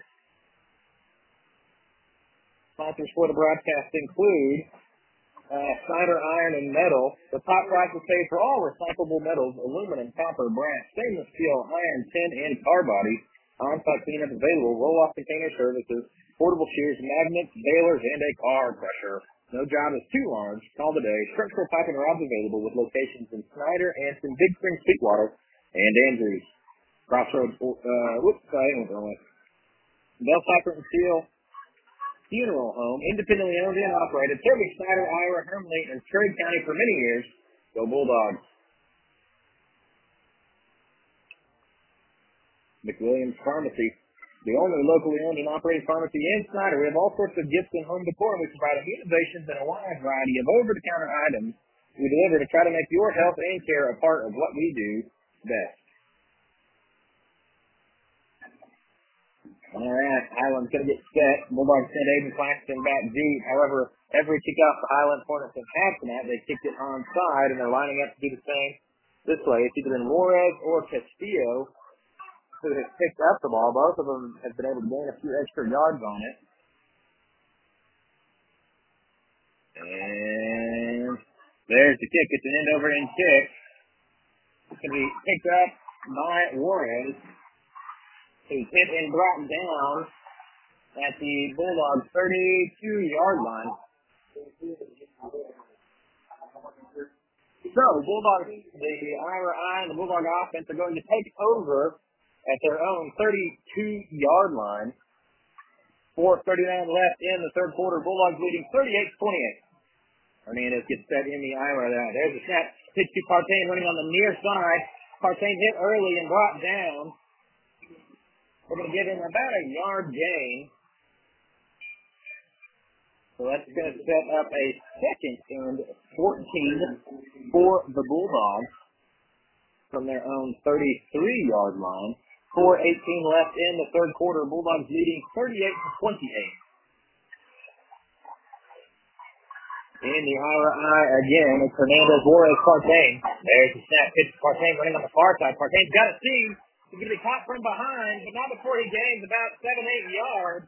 A: Sponsors for the broadcast include Snyder Iron and Metal. The top prices paid for all recyclable metals: aluminum, copper, brass, stainless steel, iron, tin, and car body. On-site cleanup available. Roll-off container services, portable shears, magnets, balers, and a car crusher. No job is too large. Call today. Structural pipe and rods available with locations in Snyder, Anson, Big Spring, Sweetwater, and Andrews. Crossroads. Bell Piper and Steel Funeral Home, independently owned and operated, serving Snyder, Ira, Hermleigh, and Trigg County for many years. Go Bulldogs. McWilliams Pharmacy, the only locally owned and operated pharmacy in Snyder. We have all sorts of gifts and home decor, and we provide innovations and a wide variety of over-the-counter items we deliver to try to make your health and care a part of what we do best. All right, Highland's going to get set. Bulldogs send Aiden Claxton back deep. However, every kickoff the Highland Hornets have had tonight, they kicked it onside, and they're lining up to do the same this way. It's either been Juarez or Castillo who has picked up the ball. Both of them have been able to gain a few extra yards on it. And there's the kick. It's an end-over-end kick. It's going to be picked up by Juarez. He's hit and brought down at the Bulldogs' 32-yard line. So, Bulldogs, the IRI and the Bulldog offense are going to take over at their own 32-yard line. 4:39 left in the third quarter. Bulldogs leading 38-28. Hernandez gets set in the IRI. There's a snap. Pitch to Partain running on the near side. Partain hit early and brought down. We're going to give him about a yard gain. So that's going to set up a second and 14 for the Bulldogs from their own 33-yard line. 4:18 left in the third quarter. Bulldogs leading 38-28. In the IRI again, it's Hernandez, Juarez, Partain. There's the snap pitch to Partain running on the far side. Partain's got a seam. He's going to be caught from behind, but not before he gains about 7-8 yards.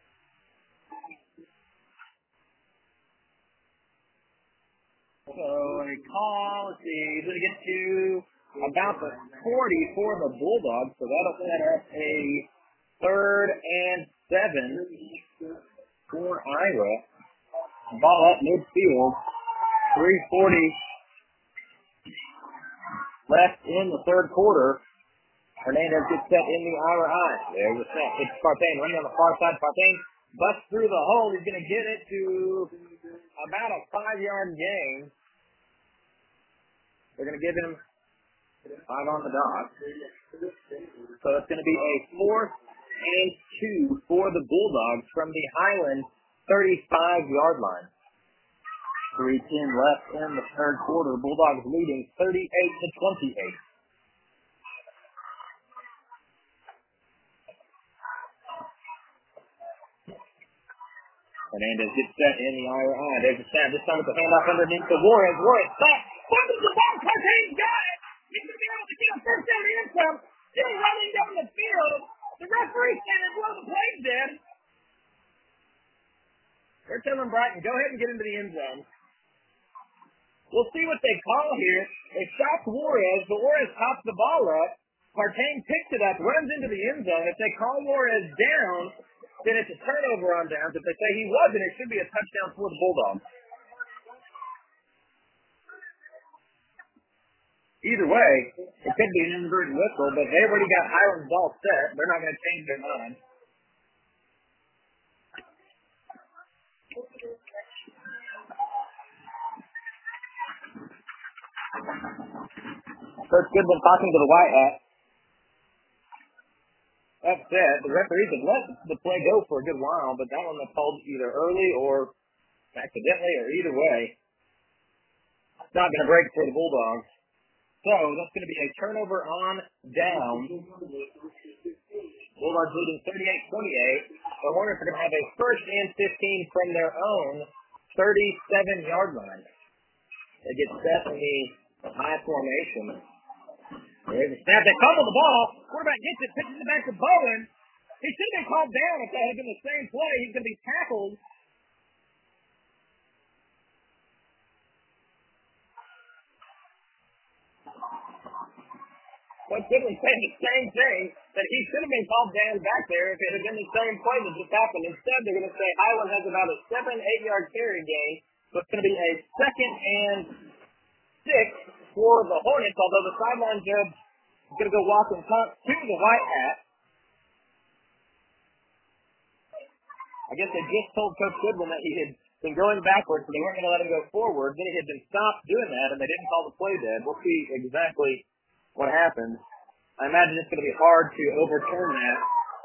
A: So a call, let's see, he's going to get to about the 40 for the Bulldogs, so that'll set up a 3rd and 7 for Ira. Ball up midfield, 3:40 left in the third quarter. Hernandez gets set in the IRI. There's a snap. It's Partain running on the far side. Partain busts through the hole. He's going to get it to about a 5-yard gain. They're going to give him 5 on the dot. So it's going to be a 4th and 2 for the Bulldogs from the Highland 35-yard line. 3:10 left in the third quarter. Bulldogs leading 38-28. Hernandez gets set in the IRI. There's a snap. This time with the handoff underneath to Juarez. Juarez stop. Fumbles the ball. Partain's got it. He's going to be able to get a first down and some. Still running down the field. The referee standing below the play's dead. They're telling Brighton, go ahead and get into the end zone. We'll see what they call here. They stop Juarez, but Juarez pops the ball up. Partain picks it up, runs into the end zone. If they call Juarez down, then it's a turnover on downs. If they say he wasn't, it should be a touchdown for the Bulldogs. Either way, it could be an inverted whistle, but they've already got Highland's ball set. They're not going to change their mind. Coach Goodwin talking to the White Hat. That said, the referees have let the play go for a good while, but that one was called either early or accidentally or either way. It's not going to break for the Bulldogs. So that's going to be a turnover on down. Bulldogs leading 38-28. The Hornets are going to have a 1st and 15 from their own 37-yard line. They get set in the high formation. There's a snap. They fumble the ball. Quarterback gets it, pitches it back to Bowen. He should have been called down if that had been the same play. He's going to be tackled. Coach Goodwin saying the same thing, that he should have been called down back there if it had been the same play that just happened. Instead, they're going to say Highland has about a 7-8-yard carry gain. So it's going to be a 2nd and 6 for the Hornets, although the sideline judge is going to go walk and talk to the White Hat. I guess they just told Coach Goodwin that he had been going backwards, so they weren't going to let him go forward. Then he had been stopped doing that, and they didn't call the play dead. We'll see exactly what happens. I imagine it's going to be hard to overturn that.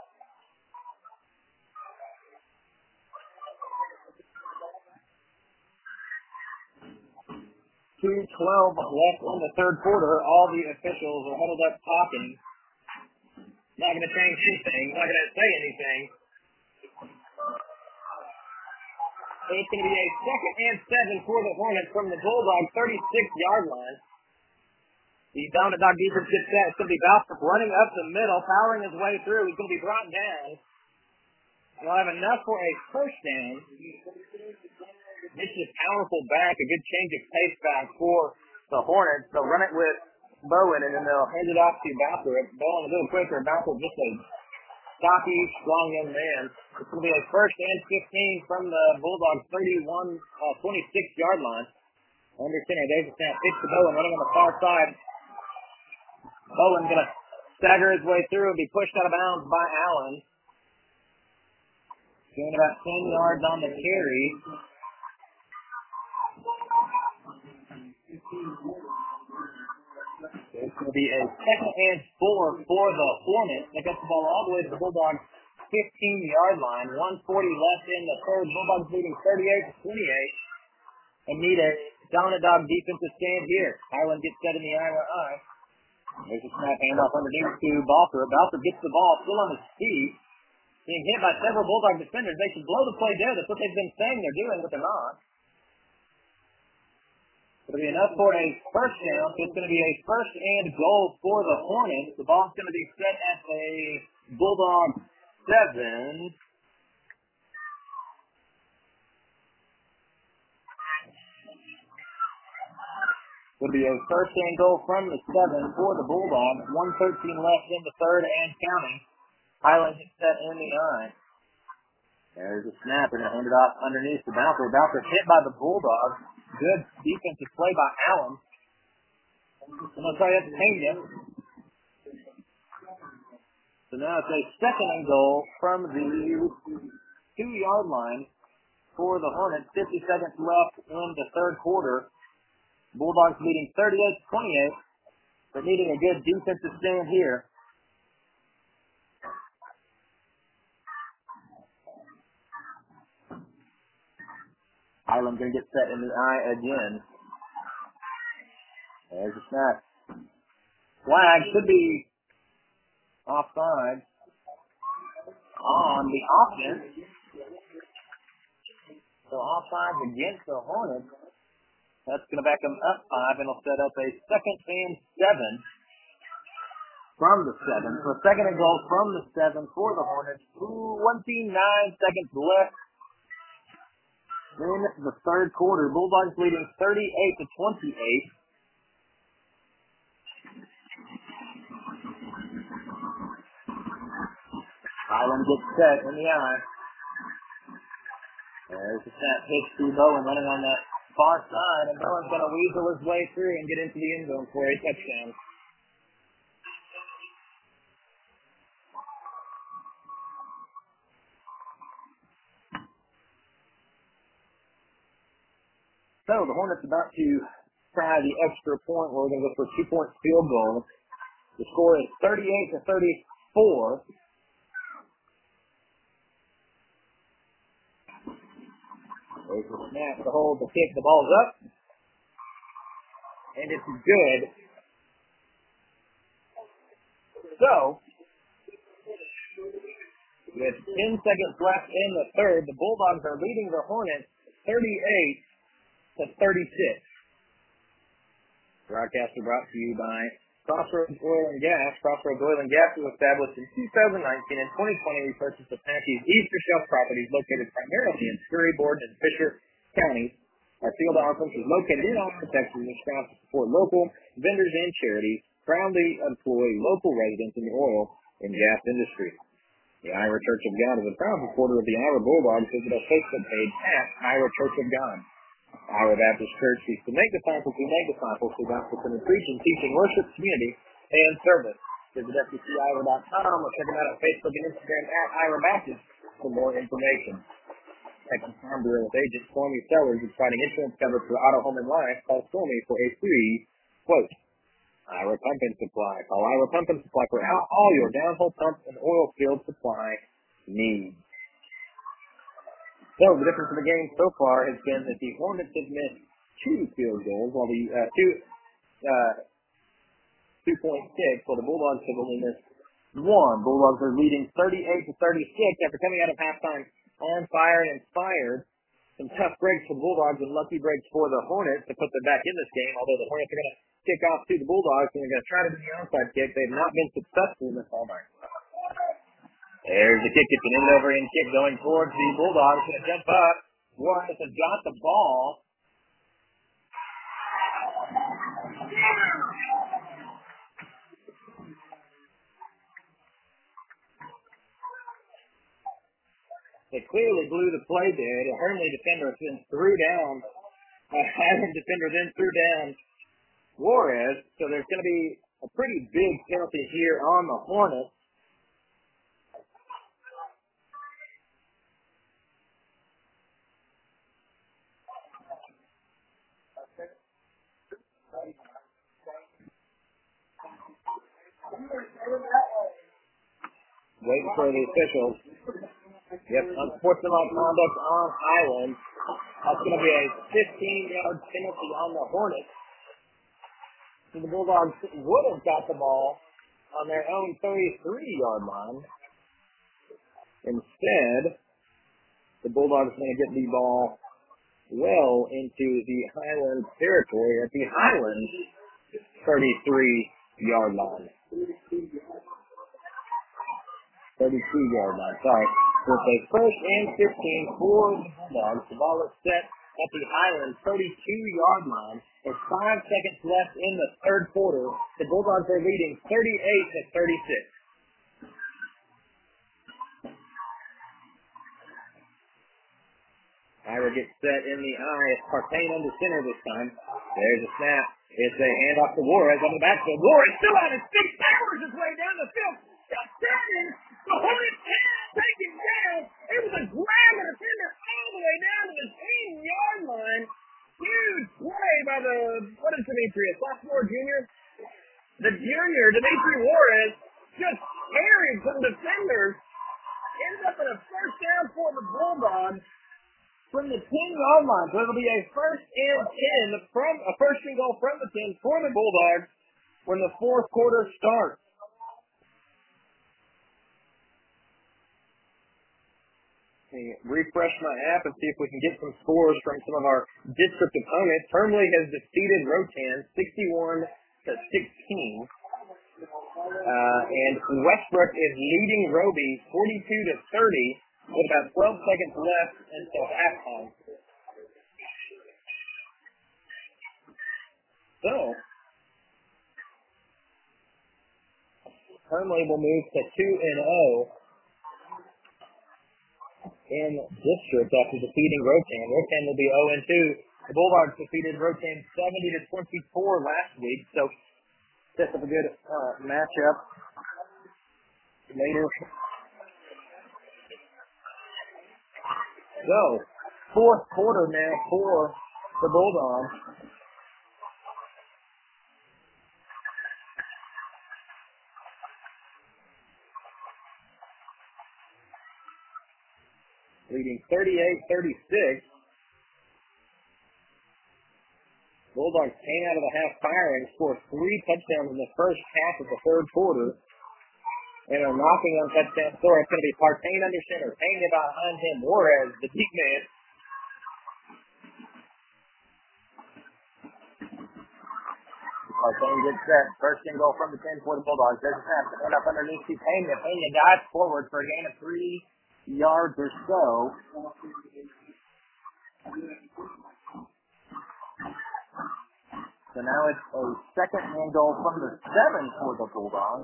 A: 2:12 left in the third quarter. All the officials are huddled up talking. Not going to change anything. Not going to say anything. So it's going to be a 2nd and 7 for the Hornets from the Bulldogs 36-yard line. The dominant dog defense gets set. It's going to be Balfour running up the middle, powering his way through. He's going to be brought down. He'll have enough for a first down. This is powerful back, a good change of pace back for the Hornets. They'll run it with Bowen, and then they'll hand it off to Balfour. Bowen a little quicker. Balfour just a stocky, strong young man. It's going to be a 1st and 15 from the Bulldogs 26-yard line. Under center, there's a snap. Pitch to Bowen, running on the far side. Bowen's going to stagger his way through and be pushed out of bounds by Allen. Gain about 10 yards on the carry. It's going to be a second and 4 for the Hornets. They got the ball all the way to the Bulldogs' 15-yard line. 1:40 left in the third. Bulldogs leading 38-28. And need a dominant dog defensive stand here. Highland gets set in the Iowa eye. There's a snap handoff underneath to Balfour. Balfour gets the ball still on his feet. Being hit by several Bulldog defenders. They should blow the play dead. That's what they've been saying they're doing, but they're not. It'll be enough for a first down. It's going to be a first and goal for the Hornets. The ball's going to be set at a Bulldog 7. It'll be a first and goal from the 7 for the Bulldogs. 1:13 left in the third and counting. Highland gets set in the eye. There's a snap and handed off underneath to Balfour. Balfour hit by the Bulldogs. Good defensive play by Allen. I'm going to try that to Pena. So now it's a second and goal from the 2-yard line for the Hornets. 50 seconds left in the third quarter. Bulldogs leading 38-28. But needing a good defensive stand here. Highland going to get set in the eye again. There's a snap. Flag should be offside on the offense. So offside against the Hornets. That's going to back them up 5, and it'll set up a second and 7 from the 7. So second and goal from the 7 for the Hornets. 29 seconds left in the third quarter. Bulldogs leading 38-28. Highland gets set in the eye. There's a snap pitch to Bowen running on that far side, and Bowen's going to weasel his way through and get into the end zone for a touchdown. So the Hornets about to try the extra point. We're going to go for a 2-point field goal. The score is 38-34. There's a snap to hold the kick. The ball's up. And it's good. So, with 10 seconds left in the third, the Bulldogs are leading the Hornets 38-36. Broadcast is brought to you by Crossroads Oil and Gas. Crossroads Oil and Gas was established in 2019. In 2020, we purchased Apache's Easter Shelf properties located primarily in Scurry, Borden, and Fisher counties. Our field office is located in Austin, Texas, and is proud to support local vendors and charities, proudly employ local residents in the oil and gas industry. The Iowa Church of God is a proud supporter of the Iowa Bulldogs. Visit our Facebook page at Iowa Church of God. Iowa Baptist Church seeks to make disciples who make disciples through gospel centered preaching, teaching, worship, community, and service. Visit FBCIowa.com or check them out on Facebook and Instagram at Iowa Baptist for more information. Texas Farm Bureau with agent Stormy Sellers is providing insurance coverage for auto, home, and life. Call Stormy for a free quote. Iowa Pump and Supply. Call Iowa Pump and Supply for all your downhole pump and oil field supply needs. So the difference in the game so far has been that the Hornets have missed 2 field goals, while the 2.6, while the Bulldogs have only missed 1. Bulldogs are leading 38-36 after coming out of halftime on fire and inspired. Some tough breaks for the Bulldogs and lucky breaks for the Hornets to put them back in this game, although the Hornets are going to kick off to the Bulldogs and they're going to try to do the onside kick. They have not been successful in this all night. There's the kick. It's an end-over-end kick going towards the Bulldogs. Going to jump up. Warren has got the ball. They clearly blew the play dead. A Hurnley defender has been threw down Highland defender then threw down Juarez, so there's going to be a pretty big penalty here on the Hornets. Waiting for the officials. Yep, unsportsmanlike conduct on Highland. That's going to be a 15-yard penalty on the Hornets. So the Bulldogs would have got the ball on their own 33-yard line. Instead, the Bulldogs are going to get the ball well into the Highland territory at the Highland 33-yard line. 32-yard line, sorry. So it's a first and 15 for the Bulldogs. The ball is set at the Highland 32-yard line. There's 5 seconds left in the third quarter. The Bulldogs are leading 38-36. Ira gets set in the eye. It's Partain under center this time. There's a snap. It's a handoff to Juarez on the backfield. Juarez still out of six. Powers his way down the field. The Hornets take him down. It was a grab and a defender all the way down to the 10-yard line. Huge play by the, what is Demetrius? Sophomore, junior? The junior, Demetri Juarez, just carried some defenders. Ends up in a first down for the Bulldogs from the 10-yard line. So it'll be a first and 10 from a first and goal from the 10 for the Bulldogs when the fourth quarter starts. Let me refresh my app and see if we can get some scores from some of our district opponents. Termly has defeated Rotan 61-16. And Westbrook is leading Roby 42-30 with about 12 seconds left until halftime. So, Termly will move to 2-0 in district after defeating Rotan. Rotan will be 0-2. The Bulldogs defeated Rotan 70-24 last week, so sets up a good matchup later. So, fourth quarter now for the Bulldogs. Leading 38-36. Bulldogs came out of the half firing, scored 3 touchdowns in the first half of the third quarter, and are knocking on touchdown score. It's going to be Partain under center. Payne behind him, Juarez, the deep man. Partain gets set. First and goal from the 10 for the Bulldogs. There's a snap. Hand up underneath to Pena. Pena dives forward for a gain of 3 yards or so. So now it's a second and goal from the 7 for the Bulldogs.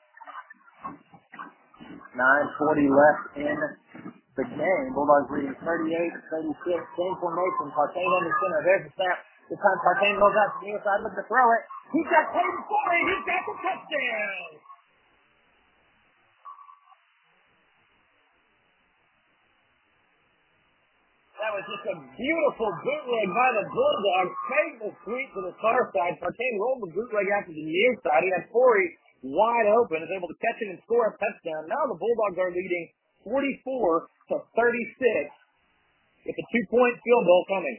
A: 9:40 left in the game. Bulldogs leading 38-36. Same formation. Partain under center. There's the snap. This time Partain goes out to the near side, looking to throw it. He's got Payne for it. He's got the touchdown. That was just a beautiful bootleg by the Bulldogs. Fade the sweep to the far side. Partain rolled the bootleg out to the near side. He had Corey wide open, is able to catch it and score a touchdown. Now the Bulldogs are leading 44-36 with a 2-point field goal coming.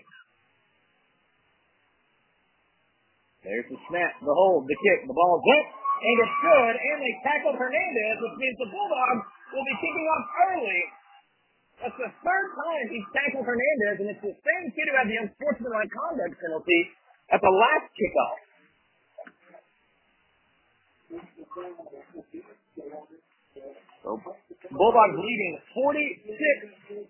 A: There's the snap, the hold, the kick, the ball hit, and it's good, and they tackled Hernandez, which means the Bulldogs will be kicking off early. That's the third time he's tackled Hernandez, and it's the same kid who had the unsportsmanlike conduct penalty at the last kickoff. So, Bulldogs leading 46-36.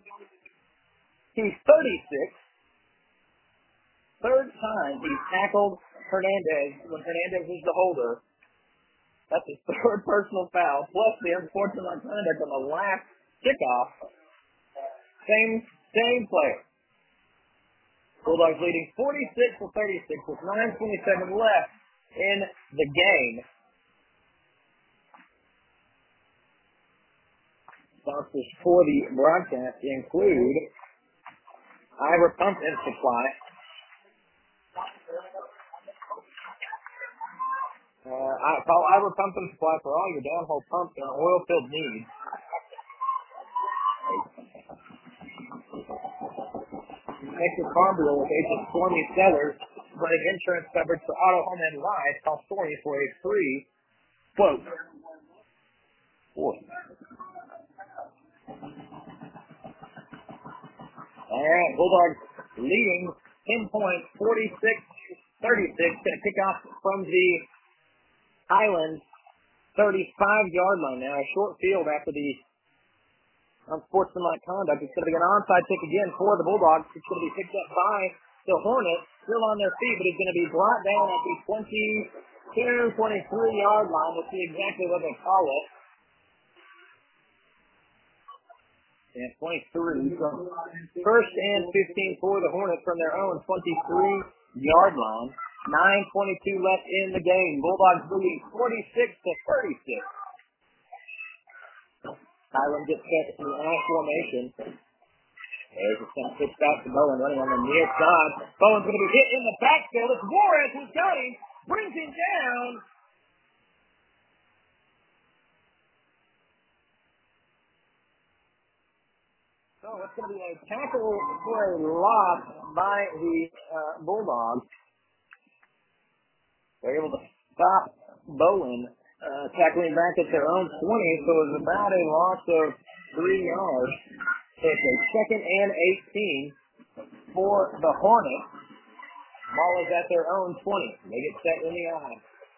A: Third time he's tackled Hernandez when Hernandez was the holder. That's his third personal foul, plus the unsportsmanlike conduct on the last kickoff. Same player. Bulldogs leading 46-36 with 9:27 left in the game. Sponsors for the broadcast include Ira Pump and Supply, call Ira Pump and Supply for all your downhole pump and oil-filled needs. Texas Farm Bureau with Agent Stormy Sellers, running insurance coverage for auto, home, and life. Call Stormy for a free quote. Boy. All right, Bulldogs leading 10 points, 46-36. Going to kick off from the Highlands 35-yard line now. A short field after the unsportsmanlike conduct. It's going to be an onside kick again for the Bulldogs. It's going to be picked up by the Hornets, still on their feet, but it's going to be brought down at the 23-yard line. We'll see exactly what they call it. And 23. So first and 15 for the Hornets from their own 23-yard line. 9:22 left in the game. Bulldogs leading 46-36. Highland gets set to the I formation. There's a snap pitch back to Bowen running on the near side. Bowen's going to be hit in the backfield. It's Juarez who's got him. Brings him down. So it's going to be a tackle for a loss by the Bulldogs. They're able to stop Bowen tackling back at their own 20, so it's about a loss of 3 yards. So it's a second and 18 for the Hornets. Ball is at their own 20. They get set in the eye.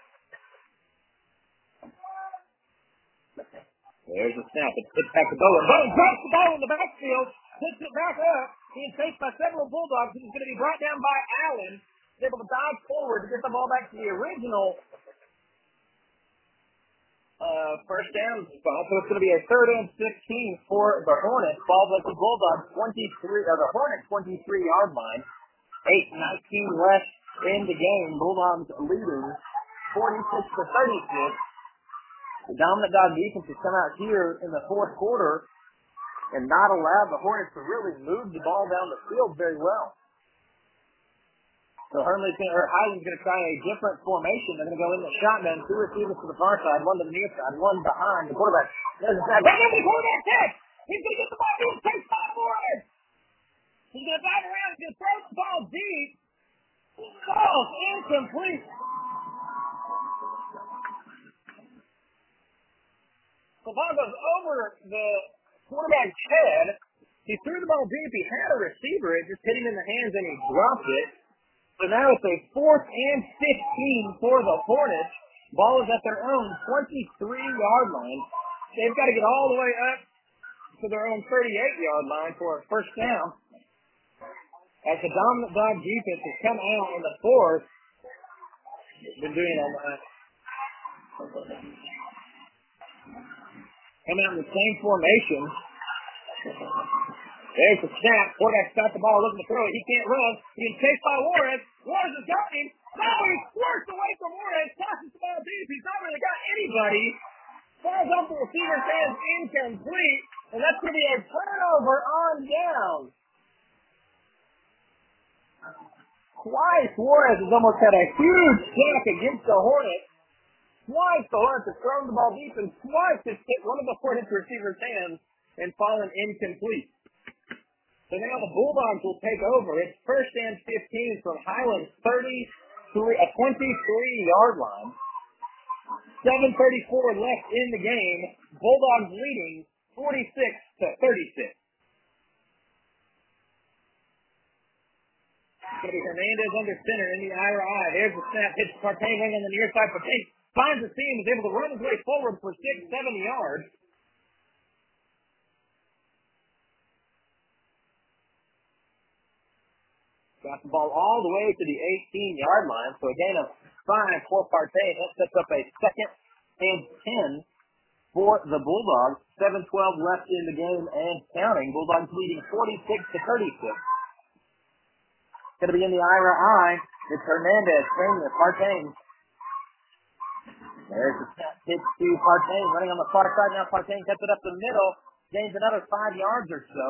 A: There's a snap. It's back to Bowen. Bowen drops the ball in the backfield, puts it back up. Being chased by several Bulldogs. He's going to be brought down by Allen. He's able to dive forward to get the ball back to the original first down spot. So it's going to be a third and 16 for the Hornets. Ball at the Bulldogs 23, or the Hornets 23-yard line. 8:19 left in the game. Bulldogs leading 46-36. The dominant dog defense has come out here in the fourth quarter and not allowed the Hornets to really move the ball down the field very well. So Highland's going to try a different formation. They're going to go in the shotgun, 2 receivers to the far side, 1 to the near side, 1 behind the quarterback. There's a snap. Right over the quarterback catch. He's going to get the ball. He's chased by Juarez. He's going to dive around. He's going to throw the ball deep. Ball's incomplete. The ball goes over the quarterback's head. He threw the ball deep. He had a receiver. It just hit him in the hands, and he dropped it. So now it's a 4th and 15 for the Hornets. Ball is at their own 23-yard line. They've got to get all the way up to their own 38-yard line for a first down. As the dominant dog defense has come out in the fourth, been doing all that. Come out in the same formation. There's the snap. Quarterback got the ball, looking to throw it. He can't run. He's chased by Juarez. Juarez has got him. Now he's squirts away from Juarez. Tosses the ball deep. He's not really got anybody. Falls off the receiver's hands, incomplete. And that's going to be a turnover on down. Twice Juarez has almost had a huge sack against the Hornets. Twice the Hornets have thrown the ball deep, and twice it's hit one of the Hornets receivers' hands and fallen incomplete. So now the Bulldogs will take over. It's first and 15 from Highland's 23-yard line. 7:34 left in the game. Bulldogs leading 46-36. It's going to be Hernandez under center in the Ira eye. There's the snap. Hits Partain right on the near side. Partain finds the seam, is able to run his way forward for 6-7 yards. Got the ball all the way to the 18-yard line. So a gain of 5 for Partain. That sets up a second and 10 for the Bulldogs. 7:12 left in the game and counting. Bulldogs leading 46-36. going to be in the Ira eye. It's Hernandez, Partain. There's the snap pitch to Partain, running on the far side. Now Partain cuts it up the middle, gains another 5 yards or so.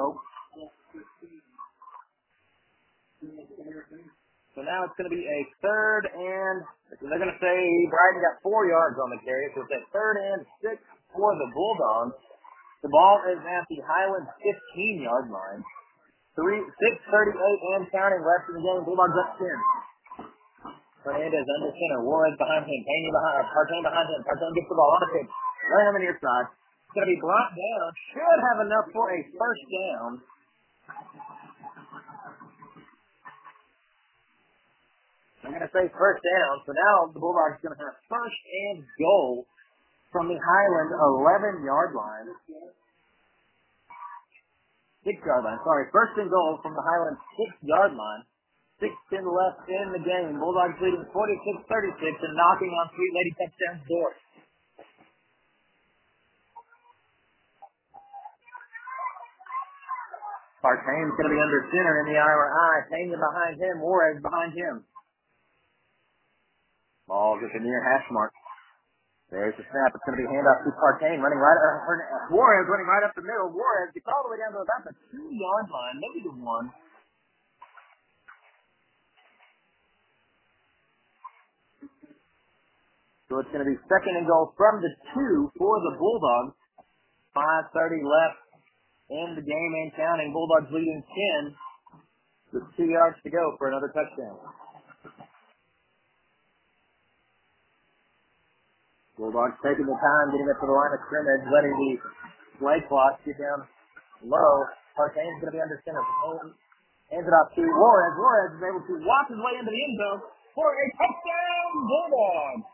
A: So now it's going to be a third and, they're going to say Bryden got 4 yards on the carry, so it's a 3rd and 6 for the Bulldogs. The ball is at the Highlands 15-yard line. 6:38 and counting left in the game. Bulldogs up 10. Hernandez under center. Juarez behind him. Partain behind him. Partain gets the ball on the pitch. Right on the near side. It's going to be brought down. Should have enough for a first down. I'm going to say first down. So now the Bulldogs are going to have first and goal from the Highland 11-yard line. 6-yard line. Sorry, first and goal from the Highland 6-yard line. 6:10 left in the game. Bulldogs leading 46-36 and knocking on Sweet Lady Touchdown's door. Partain's going to be under center in the Ira eye. Pena behind him. Juarez behind him. Ball's at the near hash mark. There's the snap. It's going to be handoff to Partain, running right. Juarez running right up the middle. Juarez gets all the way down to about the 2-yard line, maybe the 1. So it's going to be second and goal from the 2 for the Bulldogs. 5:30 left in the game and counting. Bulldogs leading 10 with 2 yards to go for another touchdown. Bulldogs taking the time, getting up to the line of scrimmage, letting the play clock get down low. Partain's going to be under center. Hands it off to Juarez. Juarez is able to walk his way into the end zone for a touchdown, Bulldogs.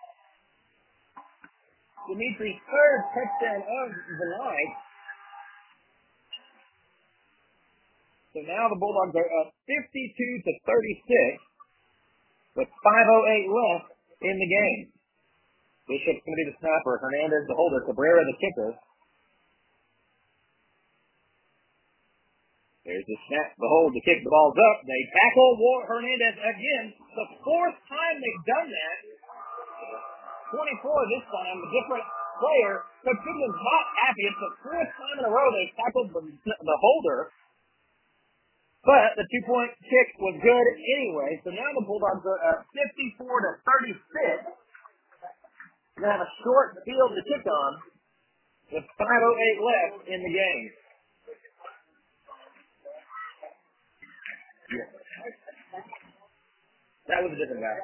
A: Dimitri's 3rd touchdown of the night. So now the Bulldogs are up 52-36 with 5:08 left in the game. Bishop's going to be the snapper. Hernandez the holder. Cabrera the kicker. There's the snap, the hold, the kick, the ball's up. They tackle Hernandez again. The 4th time they've done that. 24 this time, a different player. Coach Goodman's not happy. It's the 4th time in a row they've tackled the holder. But the 2-point kick was good anyway. So now the Bulldogs are up 54-36. We're going to have a short field to kick on with 5:08 left in the game. Yeah. That was a different guy.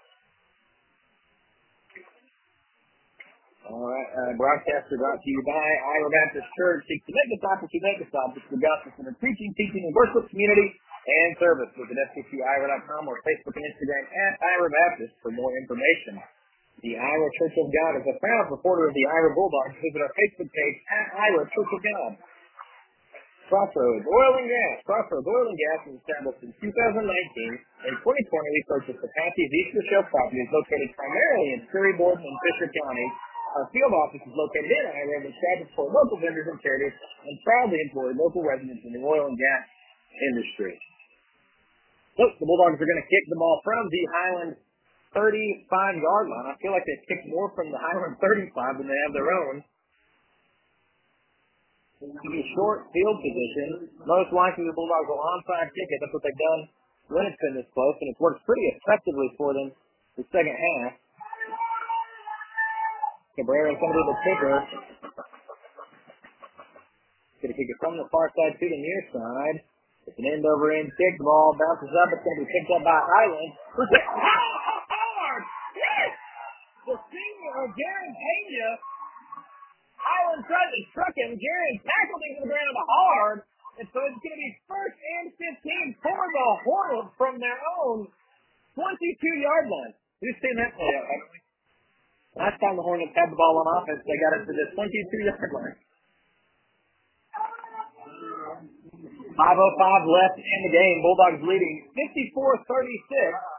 A: All right, broadcaster brought to you by Iowa Baptist Church. Seek to make disciples who make disciples through gospel-centered preaching, teaching, and worship, community, and service. Visit FCCIowa.com or Facebook and Instagram at Iowa Baptist for more information. The Iowa Church of God is a proud supporter of the Iowa Bulldogs. Visit our Facebook page at Iowa Church of God. Crossroads Oil and Gas. Crossroads Oil and Gas was established in 2019. In 2020, we purchased the Patsy's East Rochelle property located primarily in Surrey, Borden, and Fisher County. Our field office is located in Iowa and established for local vendors and charities and proudly employ local residents in the oil and gas industry. So the Bulldogs are going to kick the ball from the Highland 35-yard line. I feel like they kicked more from the Highland 35 than they have their own. It's going to be short field position. Most likely the Bulldogs will onside kick it. That's what they've done when it's been this close, and it's worked pretty effectively for them the second half. Cabrera is going to be the kicker. Going to kick it from the far side to the near side. It's an end-over-end kick. The ball bounces up. It's going to be picked up by Highland. Hard! Yes! The senior, Garen Pena. Highland tried to truck him. Garen tackled him to the ground hard. And so it's going to be first and 15 for the Hornets from their own 22-yard line. Who's seen that play out? Last time the Hornets had the ball on offense, they got it to the 22-yard line. 5:05 left in the game. Bulldogs leading 54-36.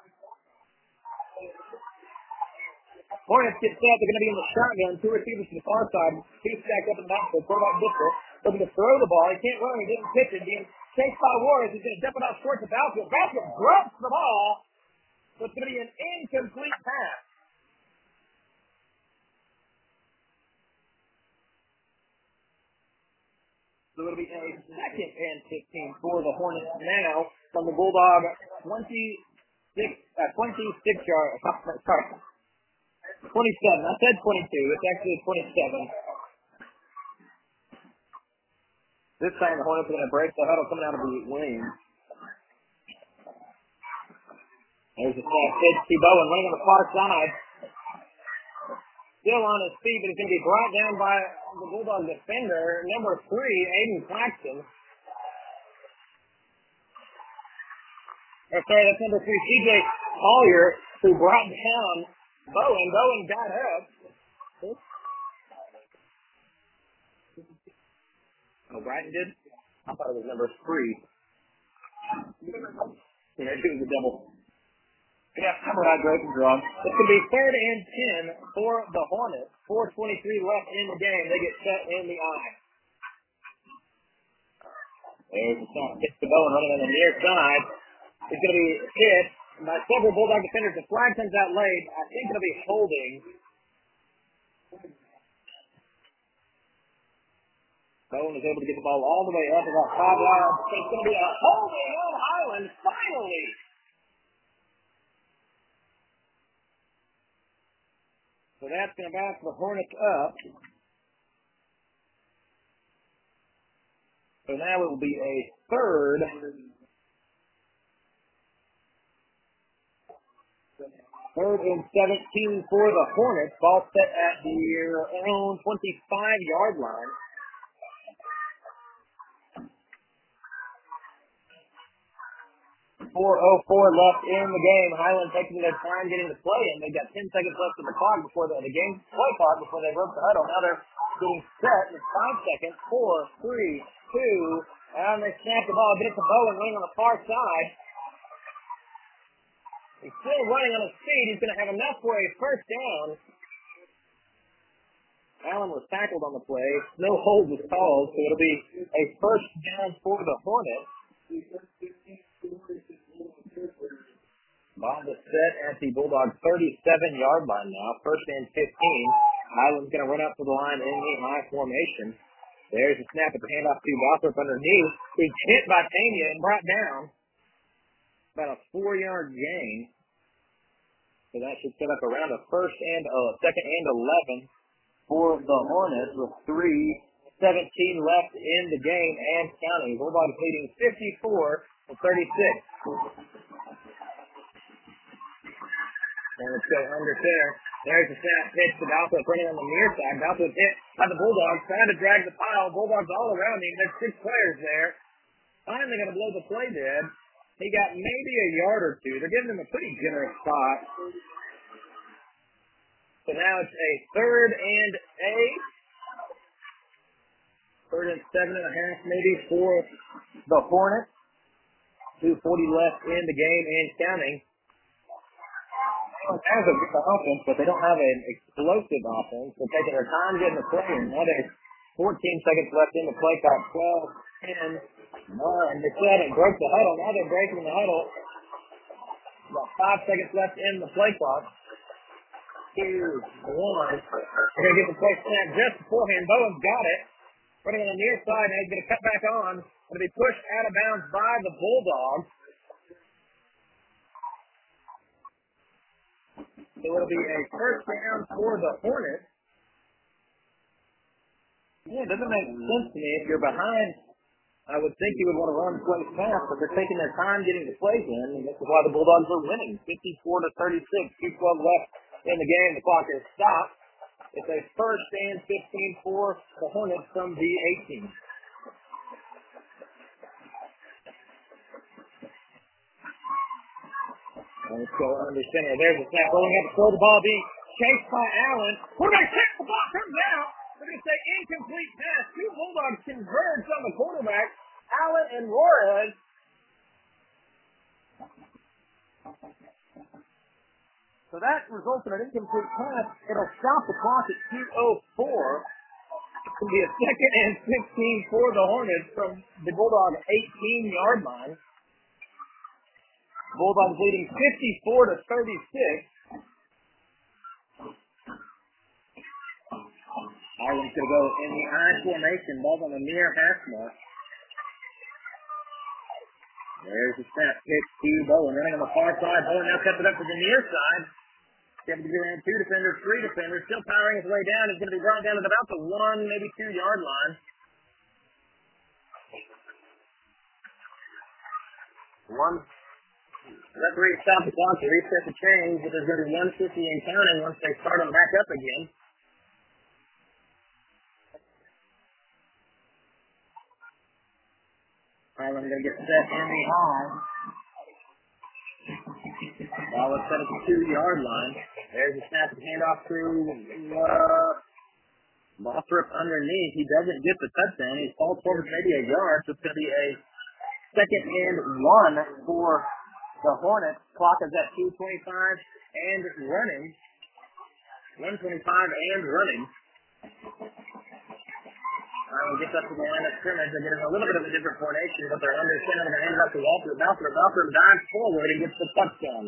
A: Hornets get set. They're going to be in the shotgun. 2 receivers to the far side. 2 stacked up in the backfield. Quarterback Bishop looking to throw the ball. He can't run. He didn't pitch it. Being Chased by Warriors. He's going to dump it off towards the basket. Basket drops the ball. So it's going to be an incomplete pass. So it'll be a second and 15 for the Hornets now from the Bulldog 26 yard. Sorry, 27. I said 22. It's actually 27. This time the Hornets are going to break the huddle coming out of the wing. There's a snap pitch to Bowen running on the far side. Still on his feet, but he's going to be brought down by the Bulldog defender, number 3, Aiden Claxton. That's number 3, TJ Collier, who brought down Bowen. Bowen got up. Oh, Brighton did? I thought it was number 3. Yeah, it was a double. Yeah, I'm right, Grayson wrong. It's going to be 3rd and 10 for the Hornets. 4:23 left in the game. They get set in the eye. There's a shot pitch to Bowen running on the near side. It's going to be hit by several Bulldog defenders. The flag comes out late. I think it'll be holding. Bowen is able to get the ball all the way up about 5 yards. So it's going to be a holding on Highland finally. So that's going to back the Hornets up. So now it will be a 3rd. 3rd and 17 for the Hornets. Ball set at their own 25-yard line. 4:04 left in the game. Highland taking their time getting the play in. They've got 10 seconds left in the clock before the game play clock before they broke the huddle. Now they're getting set. It's 5 seconds. 4, 3, 2, and they snap the ball. Get it to Bowen running on the far side. He's still running on his feet. He's going to have enough for a first down. Allen was tackled on the play. No hold was called, so it'll be a first down for the Hornets. Ball is set at the Bulldogs 37-yard line now. 1st and 15. Highland's going to run up to the line in the high formation. There's a snap at the handoff to Bothrop underneath. He's hit by Pena and brought down. About a 4-yard gain. So that should set up around a 2nd and 11 for the Hornets with 3:17 left in the game and counting. Bulldogs leading 54-36. And let's go under center. There's a snap pitch to Balfour running on the near side. Balfour's hit by the Bulldogs, trying to drag the pile. Bulldogs all around him. There's 6 players there. Finally going to blow the play dead. He got maybe a yard or 2. They're giving him a pretty generous spot. So now it's a 3rd and 8. 3rd and 7.5 maybe for the Hornets. 2:40 left in the game and counting. Has a good offense, but they don't have an explosive offense. They're taking their time getting the play in. Now there's 14 seconds left in the play clock. 12, 10, 9. They said it broke the huddle. Now they're breaking the huddle. About 5 seconds left in the play clock. 2, 1. They're going to get the play snap just beforehand. Bowen's got it. Running on the near side. Now he's going to cut back on. Going to be pushed out of bounds by the Bulldogs. So it'll be a first down for the Hornets. Yeah, it doesn't make sense to me. If you're behind, I would think you would want to run plays fast, but they're taking their time getting the plays in, and this is why the Bulldogs are winning. 54-36, 2:12 left in the game. The clock is stopped. It's a first and 15 for the Hornets from the 18. Let's go under center. There's a snap rolling up to throw the ball being chased by Allen. Quarterback check. The ball comes out. They're going to say incomplete pass. 2 Bulldogs converge on the quarterback. Allen and Juarez. So that results in an incomplete pass. It'll stop the clock at 2:04. It'll be a second and 16 for the Hornets from the Bulldog 18-yard line. Bulldogs leading 54-36. Ireland's going to go in the I formation. Ball's on the near hash mark. There's the snap pitch to Bowen. Running on the far side. Bowen now cuts it up to the near side. He's able to get around 2 defenders, 3 defenders. Still powering his way down. He's going to be brought down at about the 1, maybe 2-yard line. Referee stopped the clock to reset the change, but there's going to be 150 and counting once they start them back up again. Ireland going to get set in the hall. Ball is set at the 2-yard line. There's a snap and handoff to Lothrop underneath. He doesn't get the touchdown. He falls forward maybe a yard, so it's going to be a second and 1 for the Hornets. Clock is at 2:25 and running. 1:25 and running. Ireland gets up to the line of scrimmage. They're getting a little bit of a different formation, but they're under center. They're going to hand it up to Walter. Walter dives forward and gets the touchdown.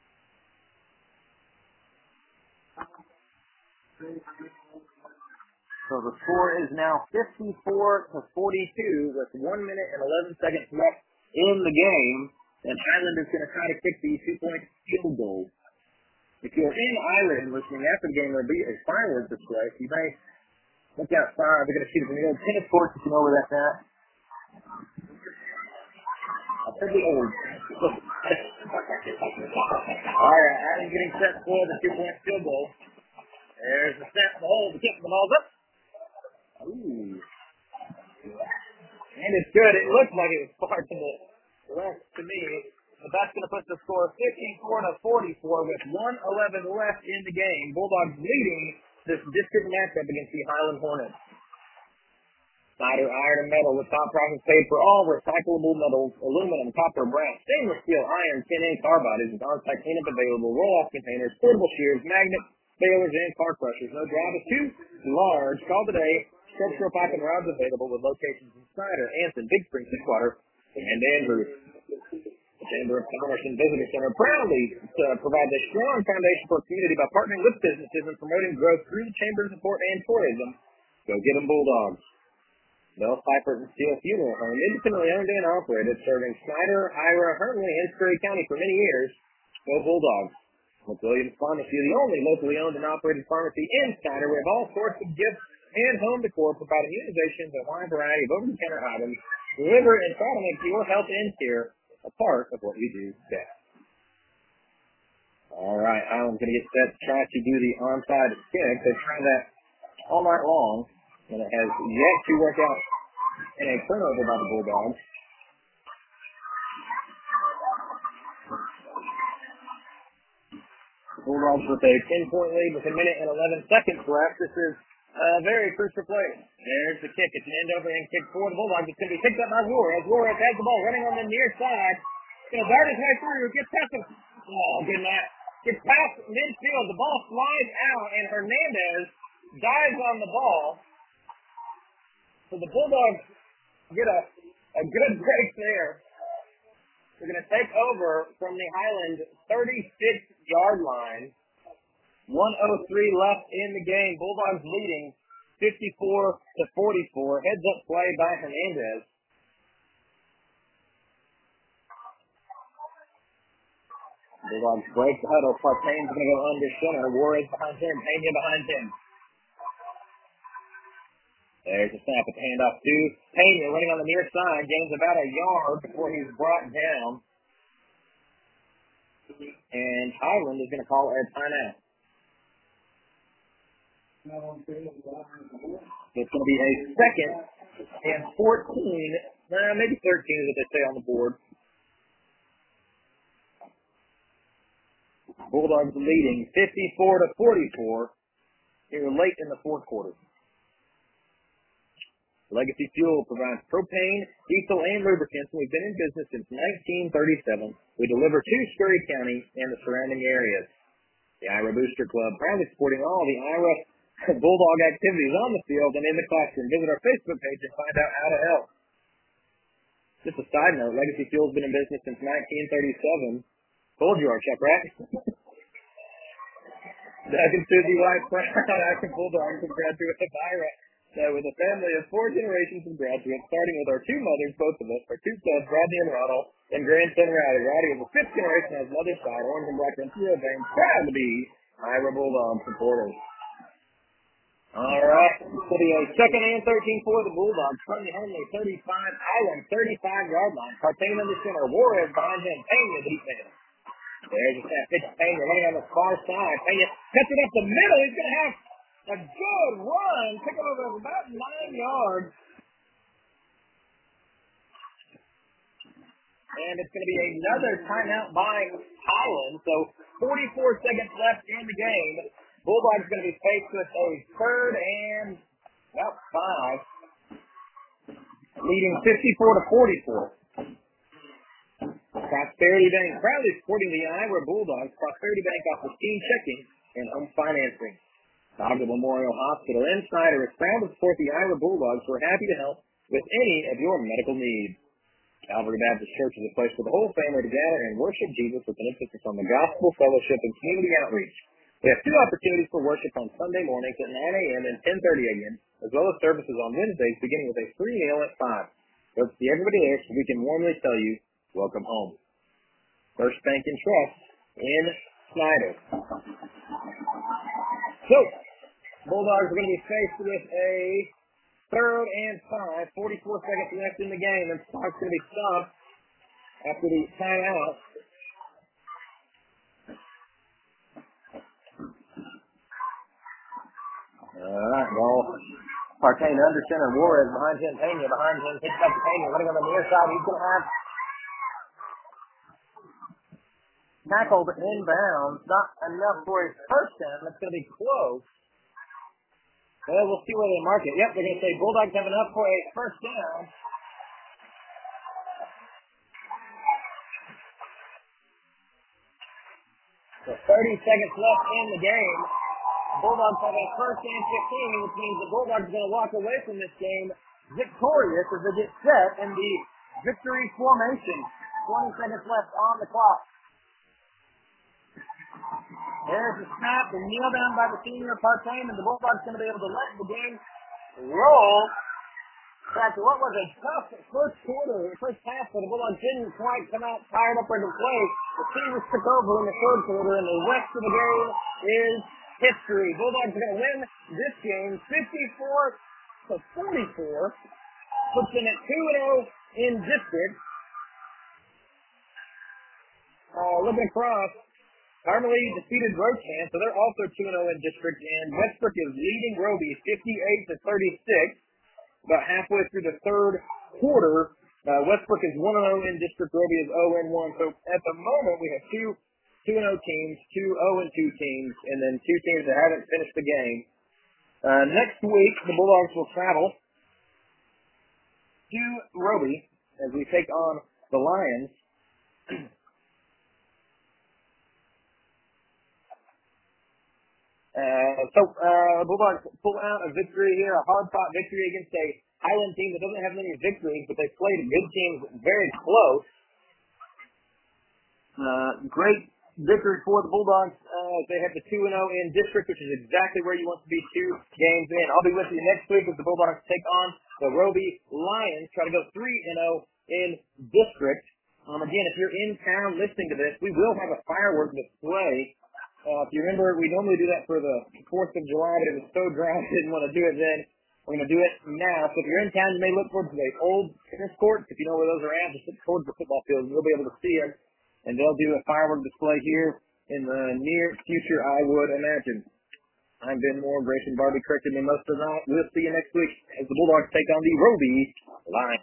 A: So the score is now 54-42 with 1 minute and 11 seconds left in the game. And Ireland is going to try to kick the 2-point field goal. If you're in Ireland listening after the game, there'll be a fireworks display. So you may look outside. They're going to shoot it from the old tennis court, if you know where that's at. I'll take the old. All right, Ireland getting set for the 2-point field goal. There's the snap, the hole, the kick, the ball's up. Ooh. And it's good. It looked like it was far to the left to me. But that's going to put the score 54-44 with 1:11 left in the game. Bulldogs leading this district matchup against the Highland Hornets. Snyder Iron and Metal with top prices paid for all recyclable metals, aluminum, copper, brass, stainless steel, iron, tin, and carbide is on-site cleanup available, roll-off containers, portable shears, magnets, balers, and car crushers. No drive is too large. Call today. Structural pipe and rods available with locations in Snyder, Anson, Big Spring, Swiftwater, and Andrews. The Chamber of Commerce and Visitor Center proudly provides a strong foundation for community by partnering with businesses and promoting growth through the Chamber support and tourism. Go get them Bulldogs. Bell Piper and Steel Funeral Home, independently owned and operated, serving Snyder, Ira, Hermley, and Scurry County for many years. Go Bulldogs. McWilliams Pharmacy, the only locally owned and operated pharmacy in Snyder. We have all sorts of gifts and home decor, providing immunizations and a wide variety of over-the-counter items. Deliver and try to make your health and care a part of what you do best. All right, Island's going to get set to try to do the onside kick. They've tried that all night long, and it has yet to work out in a turnover by the Bulldogs. Bulldogs with a 10-point lead with 1 minute and 11 seconds left. This is a very crucial play. There's the kick. It's an end over and kick for the Bulldogs. It's going to be picked up by Juarez. Juarez has the ball running on the near side. Going to dart his way through. Gets past him. Oh, good night. Gets past midfield. The ball flies out, and Hernandez dives on the ball. So the Bulldogs get a good break there. They're going to take over from the Highland 36-yard line. 1:03 left in the game. Bulldogs leading 54-44. Heads up play by Hernandez. Bulldogs break the huddle. Partain's going to go under center. Juarez behind him. Pena behind him. There's a snap at the handoff to Pena running on the near side. Gains about a yard before he's brought down. And Highland is going to call a timeout. It's going to be a second and 14, maybe 13 is what they say on the board. Bulldogs leading 54-44 here late in the fourth quarter. Legacy Fuel provides propane, diesel, and lubricants, and we've been in business since 1937. We deliver to Scurry County and the surrounding areas. The Ira Booster Club, proudly supporting all the Ira Bulldog activities on the field and in the classroom. Visit our Facebook page and find out how to help. Just a side note, Legacy Fuel's been in business since 1937. Told you, our Chuck, right? Doug and Susie White, proud active Bulldogs and graduate of IRA. With a family of 4 generations of graduates, starting with our 2 mothers, both of us, our 2 sons, Rodney and Ronald, and grandson Rowdy. Rowdy is the 5th generation on his mother's side, orange and black Ventura veins, proud to be IRA Bulldog supporters. All right, so the second and 13 for the Bulldogs, Tony Henley, 35, Island, 35-yard line. Partain under center, Juarez behind him, Pena, the defense. There's a pitch to Pena, running on the far side. Pena cuts it up the middle. He's going to have a good run. Pick up over about 9 yards. And it's going to be another timeout by Highland. So 44 seconds left in the game. Bulldogs going to be faced with a third and about 5. Leading 54 to 44. Prosperity Bank proudly supporting the Iowa Bulldogs. Prosperity Bank offers team checking and home financing. Dogwood Memorial Hospital in Snyder is proud to support the Iowa Bulldogs. We're happy to help with any of your medical needs. Calvary Baptist Church is a place for the whole family to gather and worship Jesus with an emphasis on the gospel, fellowship, and community outreach. We have 2 opportunities for worship on Sunday mornings at 9 a.m. and 10:30 a.m., as well as services on Wednesdays beginning with a free meal at 5. Hope to see everybody there so we can warmly tell you, welcome home. First Bank and Trust in Snyder. So, Bulldogs are going to be faced with a third and 5, 44 seconds left in the game, and Sparks going to be stopped after the timeout. All right, well, Partain under center, Juarez behind him, Pena behind him, picks up Pena, running on the near side. He's going to have tackled inbounds, not enough for his first down. That's going to be close. Well, we'll see where they mark it. Yep, they're going to say Bulldogs have enough for a first down. So 30 seconds left in the game. Bulldogs have a first and 15, which means the Bulldogs are going to walk away from this game victorious as they get set in the victory formation. 20 seconds left on the clock. There's a snap and kneel down by the senior Partain, and the Bulldogs going to be able to let the game roll. After what was a tough first half, but the Bulldogs didn't quite come out fired up or to play. The Seavers took over in the third quarter, and the rest of the game is history. Bulldogs are going to win this game 54 to 44. Puts them at 2-0 in district. Looking across, Carmelie defeated Rochan, so they're also 2-0 in district, and Westbrook is leading Roby 58 to 36. About halfway through the third quarter, Westbrook is 1-0 in district, Roby is 0-1. So at the moment, we have 2-0 teams, 2-0-2 teams, and then 2 teams that haven't finished the game. Next week, the Bulldogs will travel to Roby as we take on the Lions. Bulldogs pull out a victory here, a hard-fought victory against a Highland team that doesn't have many victories, but they played good teams very close. Great victory for the Bulldogs. They have the 2-0 in district, which is exactly where you want to be 2 games in. I'll be with you next week as the Bulldogs take on the Roby Lions, try to go 3-0 in district. Again, if you're in town listening to this, we will have a fireworks display. If you remember, we normally do that for the 4th of July, but it was so dry I didn't want to do it then. We're going to do it now. So if you're in town, you may look towards the old tennis courts. If you know where those are at, just look towards the football field. You'll be able to see them. And they'll do a firework display here in the near future, I would imagine. I'm Ben Moore. Grayson Barbie corrected me most of the night. We'll see you next week as the Bulldogs take on the Roby Lions.